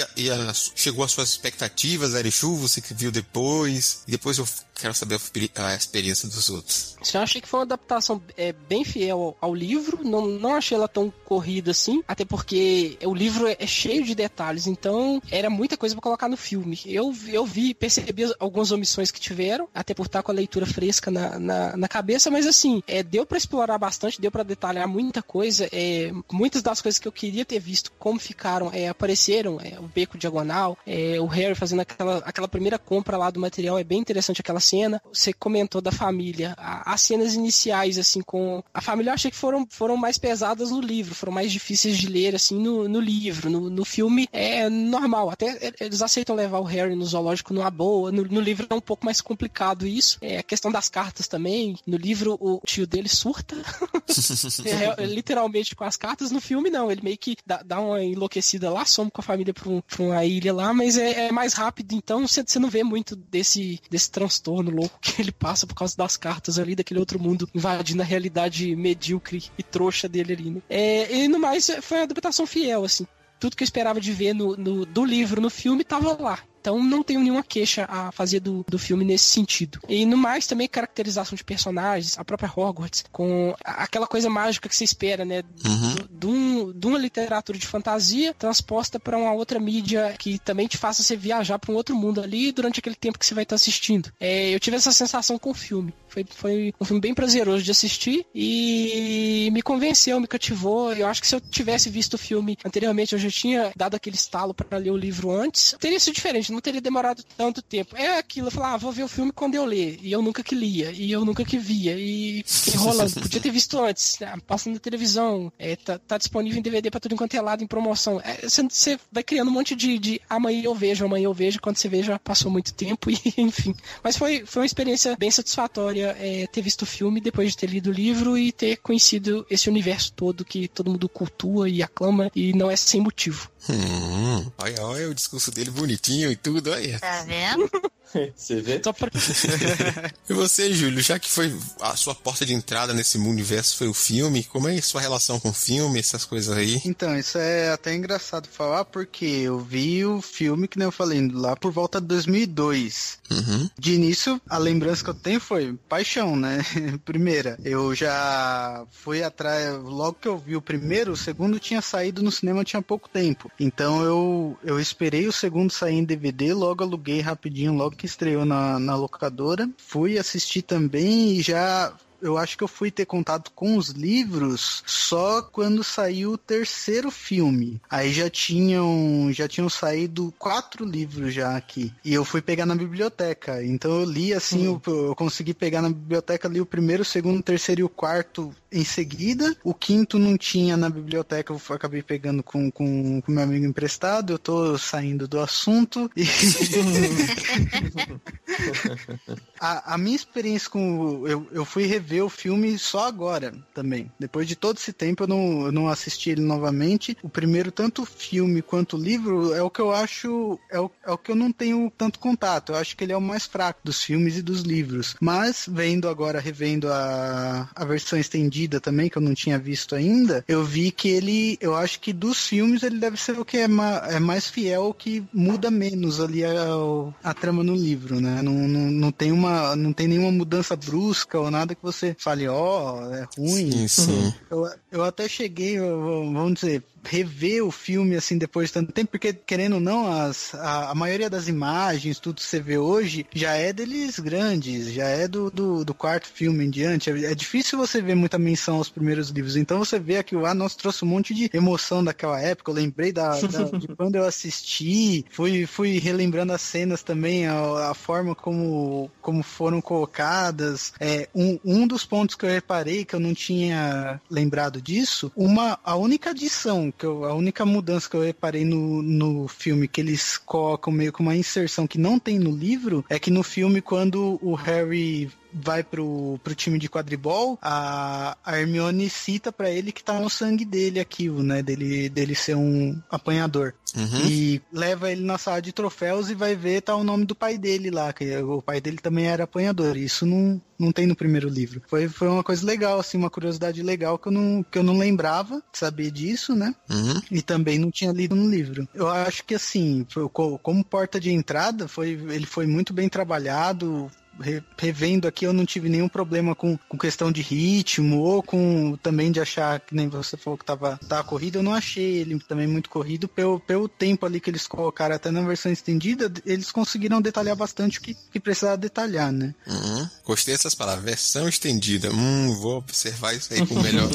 chegou às suas expectativas, Arishu, você que viu depois, e depois eu quero saber a experiência dos outros. Eu achei que foi uma adaptação bem fiel ao livro, não achei ela tão corrida assim, até porque o livro é cheio de detalhes, então era muita coisa pra colocar no filme. Eu percebi algumas omissões que tiveram, até por estar com a leitura fresca na cabeça, mas assim, deu pra explorar bastante, deu pra detalhar muita coisa, muitas das coisas que eu queria ter visto, como ficaram, apareceram, o beco diagonal, o Harry fazendo aquela primeira compra lá do material, é bem interessante aquela cena. Você comentou da família, as cenas iniciais, assim, com a família, eu achei que foram mais pesadas no livro, foram mais difíceis de ler, assim, no livro. No filme é normal, até eles aceitam levar o Harry no zoológico numa boa, no livro é um pouco mais complicado isso. A questão das cartas também, no livro o tio dele surta, literalmente com as cartas, no filme não, ele meio que dá uma enlouquecida lá, some com a família pra uma ilha lá, mas é mais rápido, então você não vê muito desse transtorno louco que ele passa por causa das cartas ali, daquele outro mundo invadindo a realidade medíocre e trouxa dele ali, né? E no mais, foi uma adaptação fiel, assim. Tudo que eu esperava de ver do livro no filme tava lá. Então não tenho nenhuma queixa a fazer do filme nesse sentido. E no mais também caracterização de personagens, a própria Hogwarts, com aquela coisa mágica que você espera, né? De uma literatura de fantasia transposta para uma outra mídia que também te faça você viajar para um outro mundo ali durante aquele tempo que você vai estar assistindo. Eu tive essa sensação com o filme. Foi um filme bem prazeroso de assistir e me convenceu, me cativou. Eu acho que se eu tivesse visto o filme anteriormente, eu já tinha dado aquele estalo para ler o livro antes, teria sido diferente, não teria demorado tanto tempo. É aquilo, eu falava, vou ver o filme quando eu ler, e eu nunca que lia, e eu nunca que via, e enrolando. Podia ter visto antes, passando na televisão, tá disponível em DVD pra tudo enquanto é lado, em promoção. Você vai criando um monte de amanhã eu vejo, quando você vê já passou muito tempo, e enfim. Mas foi uma experiência bem satisfatória ter visto o filme depois de ter lido o livro e ter conhecido esse universo todo que todo mundo cultua e aclama, e não é sem motivo. Olha o discurso dele bonitinho e tudo, olha. Tá vendo? Você vê? E você, Júlio, já que foi a sua porta de entrada nesse universo foi o filme, como é a sua relação com o filme, essas coisas aí? Então, isso é até engraçado falar, porque eu vi o filme, que nem eu falei, lá por volta de 2002. De início, a lembrança que eu tenho foi paixão, né? Primeira, eu já fui atrás, logo que eu vi o primeiro, o segundo tinha saído no cinema tinha pouco tempo. Então eu esperei o segundo sair em DVD, logo aluguei rapidinho, logo que estreou na locadora. Fui assistir também e já... Eu acho que eu fui ter contato com os livros só quando saiu o terceiro filme. Aí já tinham saído 4 livros já aqui. E eu fui pegar na biblioteca. Então eu li assim, eu consegui pegar na biblioteca, li o primeiro, o segundo, o terceiro e o quarto em seguida. O quinto não tinha na biblioteca, eu acabei pegando com meu amigo emprestado. Eu tô saindo do assunto. E... a minha experiência com... Eu fui rever o filme só agora também. Depois de todo esse tempo eu não assisti ele novamente. O primeiro, tanto o filme quanto o livro, é o que eu acho... É o que eu não tenho tanto contato. Eu acho que ele é o mais fraco dos filmes e dos livros. Mas, revendo a versão estendida também, que eu não tinha visto ainda, eu vi que eu acho que dos filmes ele deve ser o que é mais fiel, o que muda menos ali a trama no livro, né? Não tem nenhuma mudança brusca ou nada que você fale, é ruim. Sim. Eu até cheguei, vamos dizer, rever o filme assim depois de tanto tempo, porque querendo ou não, a maioria das imagens, tudo que você vê hoje, já é deles grandes, já é do quarto filme em diante. É difícil você ver muita menção aos primeiros livros, então você vê aquilo lá, nós trouxe um monte de emoção daquela época. Eu lembrei de quando eu assisti, fui relembrando as cenas também, a forma como foram colocadas. Um dos pontos que eu reparei, que eu não tinha lembrado disso, a única adição, a única mudança que eu reparei no filme, que eles colocam meio que uma inserção que não tem no livro, é que no filme, quando o Harry vai pro time de quadribol, a Hermione cita pra ele que tá no sangue dele aquilo, né? Dele ser um apanhador. E leva ele na sala de troféus e vai ver, tá o nome do pai dele lá, que o pai dele também era apanhador. Isso não tem no primeiro livro. Foi uma coisa legal, assim, uma curiosidade legal que eu não lembrava de saber disso, né? E também não tinha lido no livro. Eu acho que, assim, como porta de entrada, ele foi muito bem trabalhado. Revendo aqui, eu não tive nenhum problema com questão de ritmo ou com também de achar, que nem você falou que tava corrido. Eu não achei ele também muito corrido pelo tempo ali que eles colocaram. Até na versão estendida, eles conseguiram detalhar bastante o que precisava detalhar, né? Gostei dessas palavras, versão estendida. Vou observar isso aí com melhor.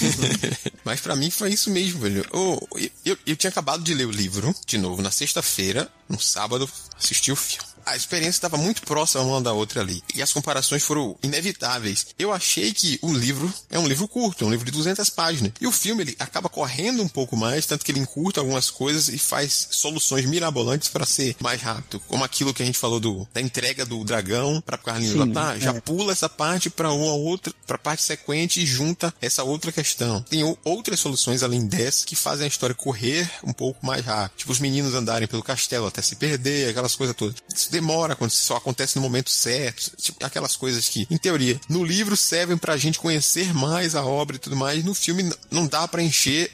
Mas pra mim foi isso mesmo, velho. Eu tinha acabado de ler o livro de novo na sexta-feira, no sábado assisti o filme. A experiência estava muito próxima uma da outra ali. E as comparações foram inevitáveis. Eu achei que o livro é um livro curto, é um livro de 200 páginas. E o filme, ele acaba correndo um pouco mais, tanto que ele encurta algumas coisas e faz soluções mirabolantes para ser mais rápido. Como aquilo que a gente falou da entrega do dragão para Carlinhos lá, já pula essa parte para uma outra, para parte sequente e junta essa outra questão. Tem outras soluções além dessa que fazem a história correr um pouco mais rápido. Tipo, os meninos andarem pelo castelo até se perder, aquelas coisas todas. Isso demora, quando só acontece no momento certo, tipo, aquelas coisas que, em teoria, no livro servem pra gente conhecer mais a obra e tudo mais, no filme não dá pra encher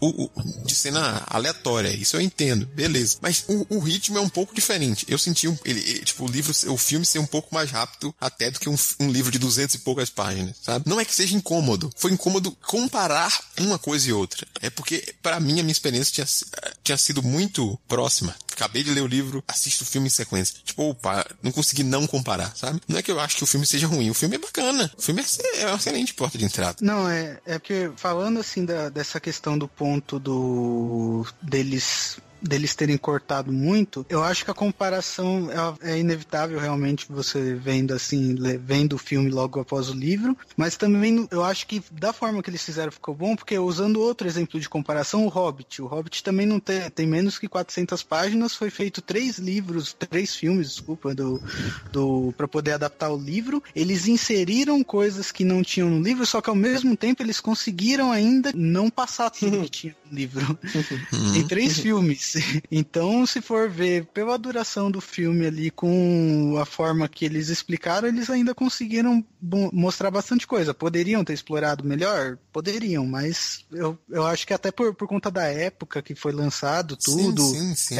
de cena aleatória, isso eu entendo, beleza, mas o ritmo é um pouco diferente. Eu senti o filme ser um pouco mais rápido até do que um livro de 200 e poucas páginas, sabe? Não é que seja incômodo, foi incômodo comparar uma coisa e outra, é porque pra mim a minha experiência tinha sido muito próxima. Acabei de ler o livro, assisto o filme em sequência. Tipo, opa, não consegui não comparar, sabe? Não é que eu acho que o filme seja ruim, o filme é bacana, o filme é uma excelente porta de entrada. Não, é porque falando assim dessa questão do ponto deles terem cortado muito, eu acho que a comparação é inevitável realmente, você vendo o filme logo após o livro, mas também eu acho que da forma que eles fizeram ficou bom, porque usando outro exemplo de comparação, o Hobbit também não tem menos que 400 páginas, foi feito 3 filmes, pra poder adaptar o livro. Eles inseriram coisas que não tinham no livro, só que ao mesmo tempo eles conseguiram ainda não passar tudo que tinha no livro. Tem 3 filmes. Então, se for ver pela duração do filme ali, com a forma que eles explicaram, eles ainda conseguiram mostrar bastante coisa. Poderiam ter explorado melhor? Poderiam, mas eu acho que até por conta da época que foi lançado tudo, sim.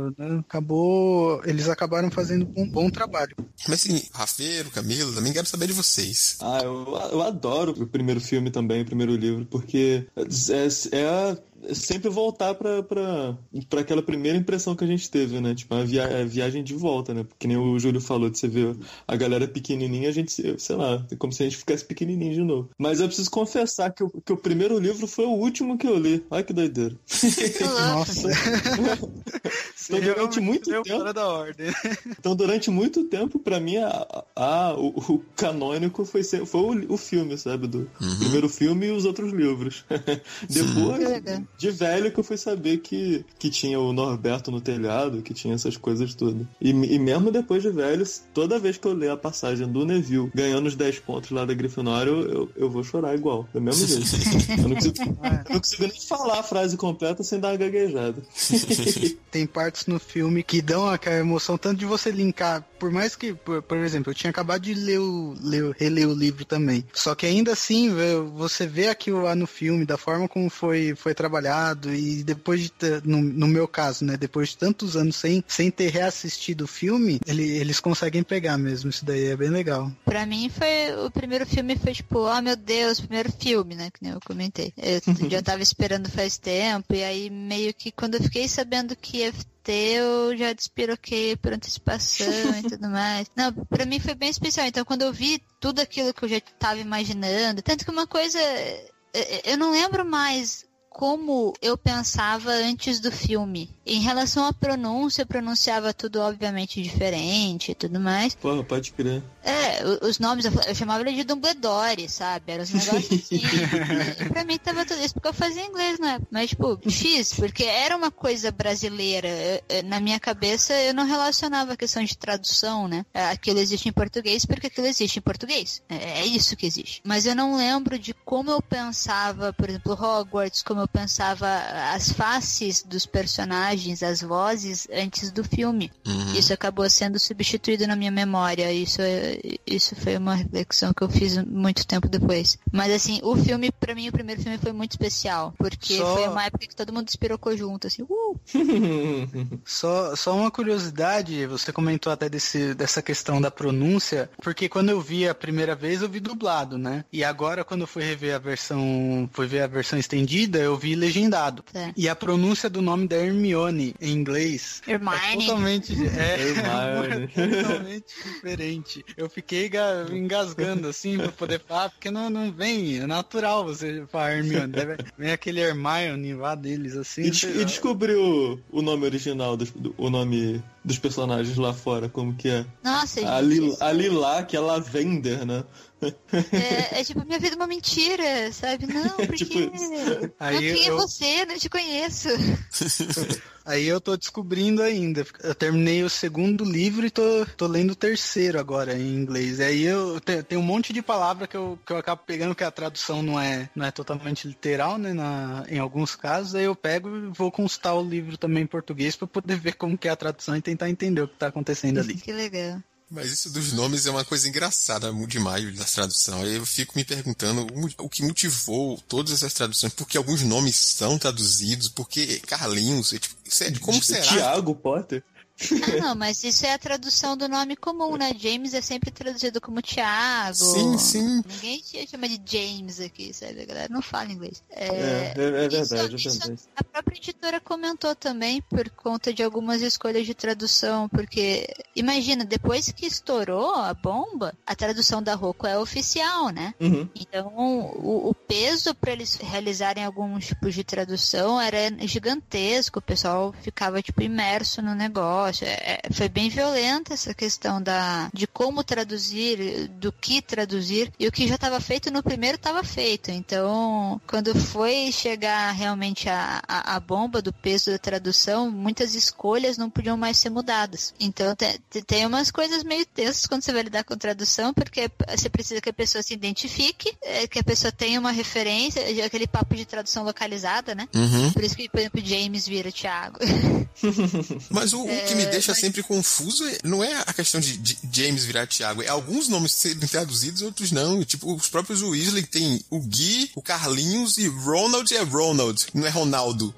Eles acabaram fazendo um bom trabalho. Mas assim, Rafeiro, Camilo, também quero saber de vocês. Eu adoro o primeiro filme também, o primeiro livro, porque é sempre voltar pra aquela primeira impressão que a gente teve, né? Tipo, a viagem de volta, né? Porque nem o Júlio falou, de você ver a galera pequenininha, a gente, sei lá, é como se a gente ficasse pequenininho de novo. Mas eu preciso confessar que o primeiro livro foi o último que eu li. Olha que doideira. Nossa. Então, durante muito tempo... fora da ordem. Então, durante muito tempo, pra mim, o canônico foi o filme, sabe? Do primeiro filme e os outros livros. Depois... de velho que eu fui saber que tinha o Norberto no telhado, que tinha essas coisas todas. E mesmo depois de velho, toda vez que eu ler a passagem do Neville ganhando os 10 pontos lá da Grifinória, eu vou chorar igual, do mesmo jeito. Eu não consigo nem falar a frase completa sem dar uma gaguejada. Tem partes no filme que dão aquela emoção, tanto de você linkar, por mais que, por exemplo, eu tinha acabado de reler o livro também. Só que ainda assim, você vê aquilo lá no filme, da forma como foi trabalhado, e depois de no meu caso, né, depois de tantos anos sem ter reassistido o filme, eles conseguem pegar mesmo, isso daí é bem legal. Pra mim o primeiro filme foi tipo, meu Deus, primeiro filme, né, que nem eu comentei. Eu já tava esperando faz tempo, e aí meio que quando eu fiquei sabendo que ia ter, eu já despiroquei por antecipação e tudo mais. Não, pra mim foi bem especial, então quando eu vi tudo aquilo que eu já tava imaginando, tanto que uma coisa, eu não lembro mais como eu pensava antes do filme. Em relação à pronúncia, eu pronunciava tudo obviamente diferente e tudo mais. Porra, pode crer. Os nomes, eu chamava ele de Dumbledore, sabe? Eram os negócios assim. E pra mim tava tudo isso, porque eu fazia inglês, né? Mas, tipo, X, porque era uma coisa brasileira. Na minha cabeça, eu não relacionava a questão de tradução, né? Aquilo existe em português porque aquilo existe em português. É isso que existe. Mas eu não lembro de como eu pensava, por exemplo, Hogwarts, como eu pensava as faces dos personagens, as vozes antes do filme. Isso acabou sendo substituído na minha memória. Isso foi uma reflexão que eu fiz muito tempo depois. Mas assim, o filme, pra mim, o primeiro filme foi muito especial. Porque foi uma época que todo mundo despirocou junto, assim. Só uma curiosidade, você comentou até dessa questão da pronúncia, porque quando eu vi a primeira vez, eu vi dublado, né? E agora, quando eu fui ver a versão estendida, eu vi legendado. E a pronúncia do nome da Hermione em inglês Hermione. É totalmente diferente. Eu fiquei engasgando assim pra poder falar, porque não vem, é natural você falar Hermione. Vem aquele Hermione lá deles assim. E descobriu o nome original, o nome dos personagens lá fora, como que é? Nossa, a Lila, que é Lavender, né? Tipo, minha vida é uma mentira, sabe? Não, porque... tipo quem é você? Não te conheço. Aí eu tô descobrindo ainda. Eu terminei o segundo livro e tô lendo o terceiro agora em inglês. E aí eu tenho um monte de palavra que eu acabo pegando, que a tradução não é totalmente literal, né? Em alguns casos, aí eu pego e vou consultar o livro também em português pra poder ver como que é a tradução e tentar entender o que tá acontecendo ali. Que legal. Mas isso dos nomes é uma coisa engraçada demais da tradução. Aí eu fico me perguntando o que motivou todas essas traduções. Porque alguns nomes são traduzidos, porque Carlinhos, como será? Tiago Potter? Não, mas isso é a tradução do nome comum, né? James é sempre traduzido como Tiago. Sim. Ninguém chama de James aqui, sabe? A galera não fala inglês. É verdade. A própria editora comentou também por conta de algumas escolhas de tradução, porque, imagina, depois que estourou a bomba, a tradução da Roku é oficial, né? Então, o peso para eles realizarem alguns tipos de tradução era gigantesco, o pessoal ficava, imerso no negócio. Foi bem violenta essa questão de como traduzir, do que traduzir, e o que já estava feito no primeiro estava feito. Então, quando foi chegar realmente a bomba do peso da tradução, muitas escolhas não podiam mais ser mudadas. Então, tem umas coisas meio tensas quando você vai lidar com tradução, porque você precisa que a pessoa se identifique, que a pessoa tenha uma referência, aquele papo de tradução localizada, né? Por isso que, por exemplo, James vira Thiago. Mas o que me deixa sempre confuso não é a questão de James virar Thiago, é alguns nomes serem traduzidos, outros não. Tipo, os próprios Weasley tem o Gui, o Carlinhos e Ronald é Ronald, não é Ronaldo.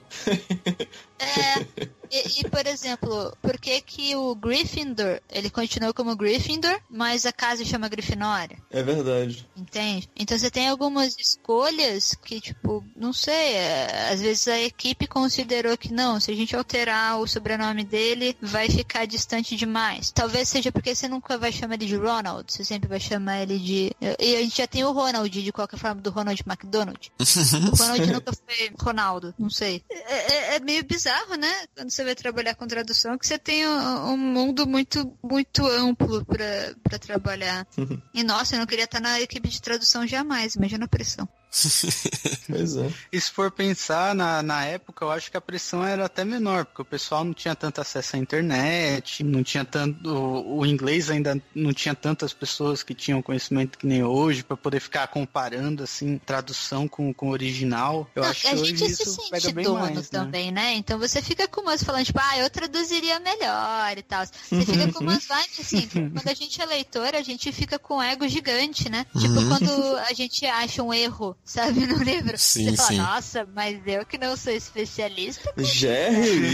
E, por exemplo, por que o Gryffindor, ele continuou como Gryffindor, mas a casa chama Grifinória? É verdade. Entende? Então você tem algumas escolhas que, não sei, às vezes a equipe considerou que não, se a gente alterar o sobrenome dele, vai ficar distante demais. Talvez seja porque você nunca vai chamar ele de Ronald, você sempre vai chamar ele de... E a gente já tem o Ronald, de qualquer forma, do Ronald McDonald. O Ronald nunca foi Ronaldo, não sei. É meio bizarro, né? Quando você vai trabalhar com tradução, que você tem um mundo muito, muito amplo pra trabalhar. E nossa, eu não queria estar na equipe de tradução jamais, imagina a pressão. Pois é. E se for pensar na época, eu acho que a pressão era até menor, porque o pessoal não tinha tanto acesso à internet, não tinha tanto, o inglês ainda não tinha tantas pessoas que tinham conhecimento que nem hoje, para poder ficar comparando assim tradução com o original. Eu acho que hoje isso pega bem mais, também, né? Então você fica com umas falando eu traduziria melhor e tal. Você fica com umas vibes assim, quando a gente é leitor, a gente fica com um ego gigante, né? Tipo quando a gente acha um erro, sabe, no livro. Sim, você fala, nossa, mas eu que não sou especialista. Jerry!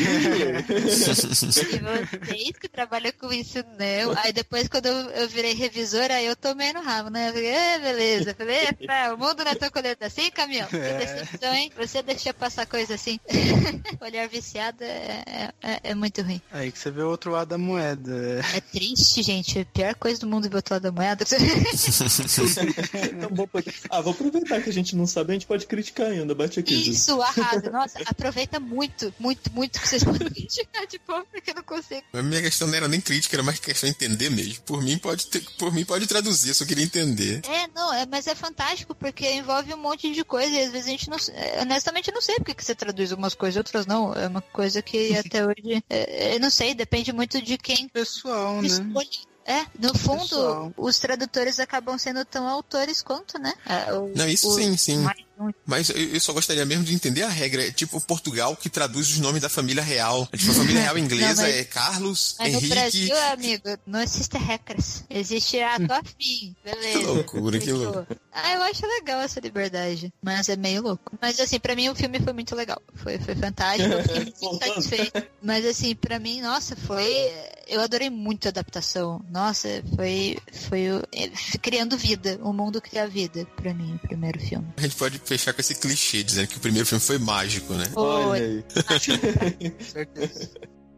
E vocês que trabalham com isso, não. Aí depois, quando eu virei revisora, aí eu tomei no rabo, né? Eu falei, beleza. Eu falei, o mundo não é tão colorido assim, caminhão. Que decepção, hein? Você deixa passar coisa assim. Olhar viciado é muito ruim. Aí que você vê o outro lado da moeda. É triste, gente. A pior coisa do mundo é ver o outro lado da moeda. Então, vou aproveitar que a gente gente não sabe, a gente pode criticar ainda. Bate aqui. Isso, arrasa. Nossa, aproveita muito que vocês podem criticar de pobre, porque eu não consigo. A minha questão não era nem crítica, era mais questão de entender mesmo. Por mim pode traduzir, eu só queria entender. Mas é fantástico, porque envolve um monte de coisa e às vezes a gente não... Honestamente, eu não sei porque que você traduz algumas coisas, outras não. É uma coisa que até hoje... eu não sei, depende muito de quem... Pessoal, né? No fundo, Pessoal. Os tradutores acabam sendo tão autores quanto, né? Não, isso sim. Mas eu só gostaria mesmo de entender a regra. É tipo Portugal que traduz os nomes da família real. Tipo, a família real inglesa é Carlos, mas Henrique... no Brasil, amigo, não existe regras. Existe a tua fim, beleza. Que loucura, que loucura. Eu acho legal essa liberdade, mas é meio louco. Mas assim, pra mim o filme foi muito legal. Foi fantástico, eu fiquei muito satisfeito. Mas assim, pra mim, nossa, eu adorei muito a adaptação. Nossa, foi criando vida. O mundo cria vida, pra mim, o primeiro filme. A gente pode fechar com esse clichê, dizendo que o primeiro filme foi mágico, né? Olha aí. Certeza.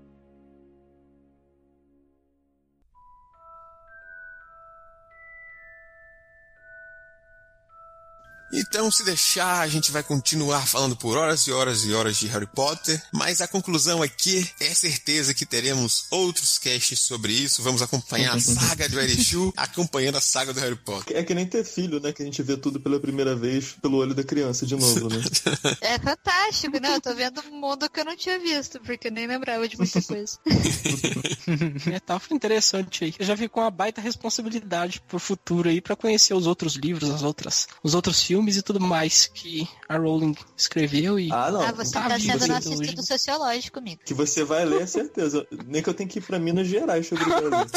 Então, se deixar, a gente vai continuar falando por horas e horas e horas de Harry Potter, mas a conclusão aqui é certeza que teremos outros casts sobre isso. Vamos acompanhar a saga do Erechu, acompanhando a saga do Harry Potter. É que nem ter filho, né? Que a gente vê tudo pela primeira vez pelo olho da criança de novo, né? É fantástico, né? Eu tô vendo um mundo que eu não tinha visto, porque eu nem lembrava de muita coisa. Foi interessante aí. Eu já vi com uma baita responsabilidade pro futuro aí, pra conhecer os outros livros, os outros filmes e tudo mais que a Rowling escreveu e... não. Você tá sendo nosso estudo sociológico, amigo. Que você vai ler, é certeza. Nem que eu tenho que ir pra Minas Gerais sobre o Brasil.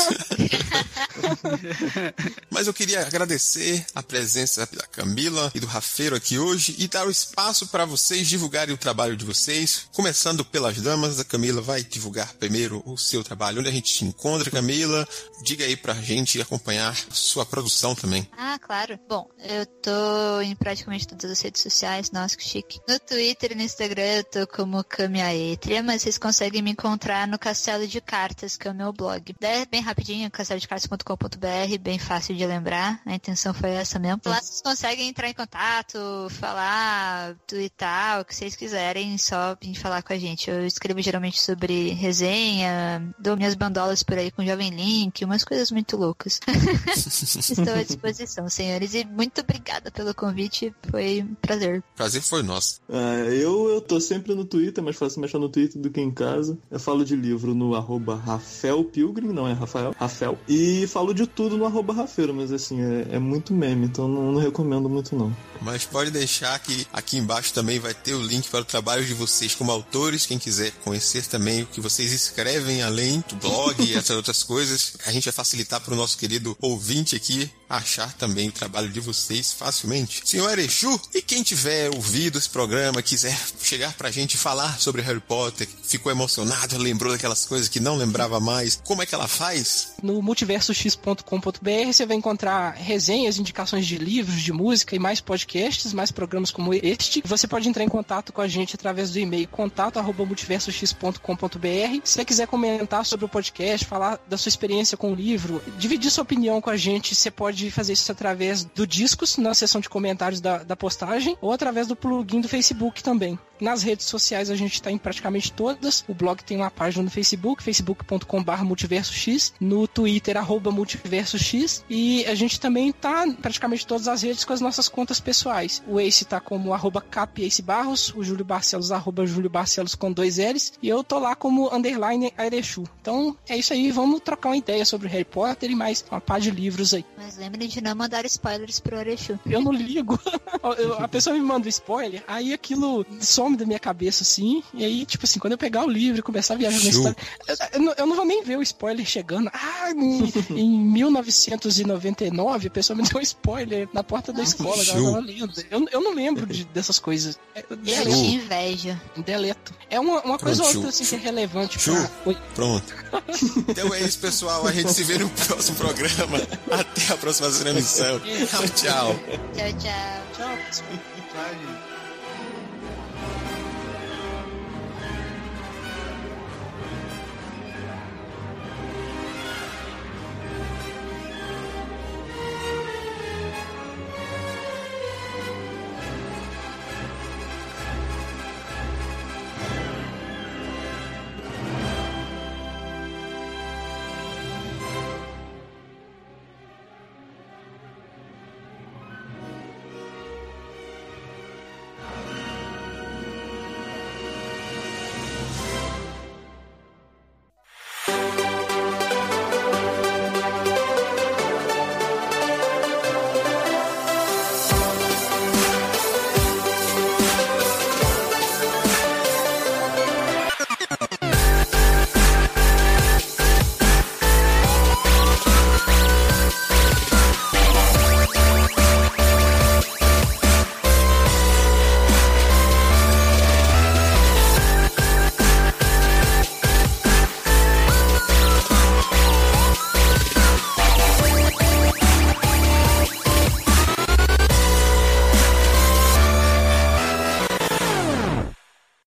Mas eu queria agradecer a presença da Camila e do Rafeiro aqui hoje e dar o espaço para vocês divulgarem o trabalho de vocês. Começando pelas damas, a Camila vai divulgar primeiro o seu trabalho. Onde a gente te encontra, Camila? Diga aí pra gente acompanhar sua produção também. Claro. Bom, eu tô em praticamente todas as redes sociais. Nossa, que chique. No Twitter e no Instagram eu tô como Camiaetria, mas vocês conseguem me encontrar no Castelo de Cartas, que é o meu blog. É bem rapidinho, castelodecartas.com.br, bem fácil de lembrar. A intenção foi essa mesmo. Lá vocês conseguem entrar em contato, falar, twittar, o que vocês quiserem, só vir falar com a gente. Eu escrevo geralmente sobre resenha, dou minhas bandolas por aí com o Jovem Link, umas coisas muito loucas. Estou à disposição, senhores, e muito obrigada pelo convite, foi um prazer. Prazer foi nosso. Eu tô sempre no Twitter, mas faço mais no Twitter do que em casa. Eu falo de livro no @RafaelPilgrim, não é Rafael. E falo de tudo no @Rafeiro, mas assim, é muito meme, então não recomendo muito não. Mas pode deixar que aqui embaixo também vai ter o link para o trabalho de vocês como autores, quem quiser conhecer também o que vocês escrevem além do blog e essas outras coisas. A gente vai facilitar para o nosso querido ouvinte aqui achar também o trabalho de vocês facilmente. Senhor Erechu, e quem tiver ouvido esse programa, quiser chegar pra gente falar sobre Harry Potter, ficou emocionado, lembrou daquelas coisas que não lembrava mais, como é que ela faz? No multiversox.com.br você vai encontrar resenhas, indicações de livros, de música e mais podcasts, mais programas como este. Você pode entrar em contato com a gente através do e-mail contato@multiversox.com.br. Se você quiser comentar sobre o podcast, falar da sua experiência com o livro, dividir sua opinião com a gente, você pode fazer isso através do Discos, na seção de comentários da postagem, ou através do plugin do Facebook também. Nas redes sociais a gente está em praticamente todas. O blog tem uma página no Facebook, facebook.com/multiversox, no Twitter @multiversox, e a gente também está em praticamente todas as redes com as nossas contas pessoais. O Ace tá como @capacebarros, o Júlio Barcelos @Júlio Barcelos com 2 L's, e eu tô lá como _Aerechu. Então é isso aí, vamos trocar uma ideia sobre Harry Potter e mais uma pá de livros aí. Mas lembrem de não mandar spoilers pro Erechu. Eu não ligo. A pessoa me manda um spoiler, aí aquilo some da minha cabeça, assim, e aí, tipo assim, quando eu pegar o livro e começar a viajar na história, eu não vou nem ver o spoiler chegando. Em 1999, a pessoa me deu um spoiler na porta da escola, ela tava lendo. Eu não lembro dessas coisas. Eu te invejo. Deleto. É uma coisa ou outra, assim, que é relevante. Pronto. Então é isso, pessoal. A gente se vê no próximo programa. Até a próxima transmissão. Tchau. Tchau. Tchau, pessoal.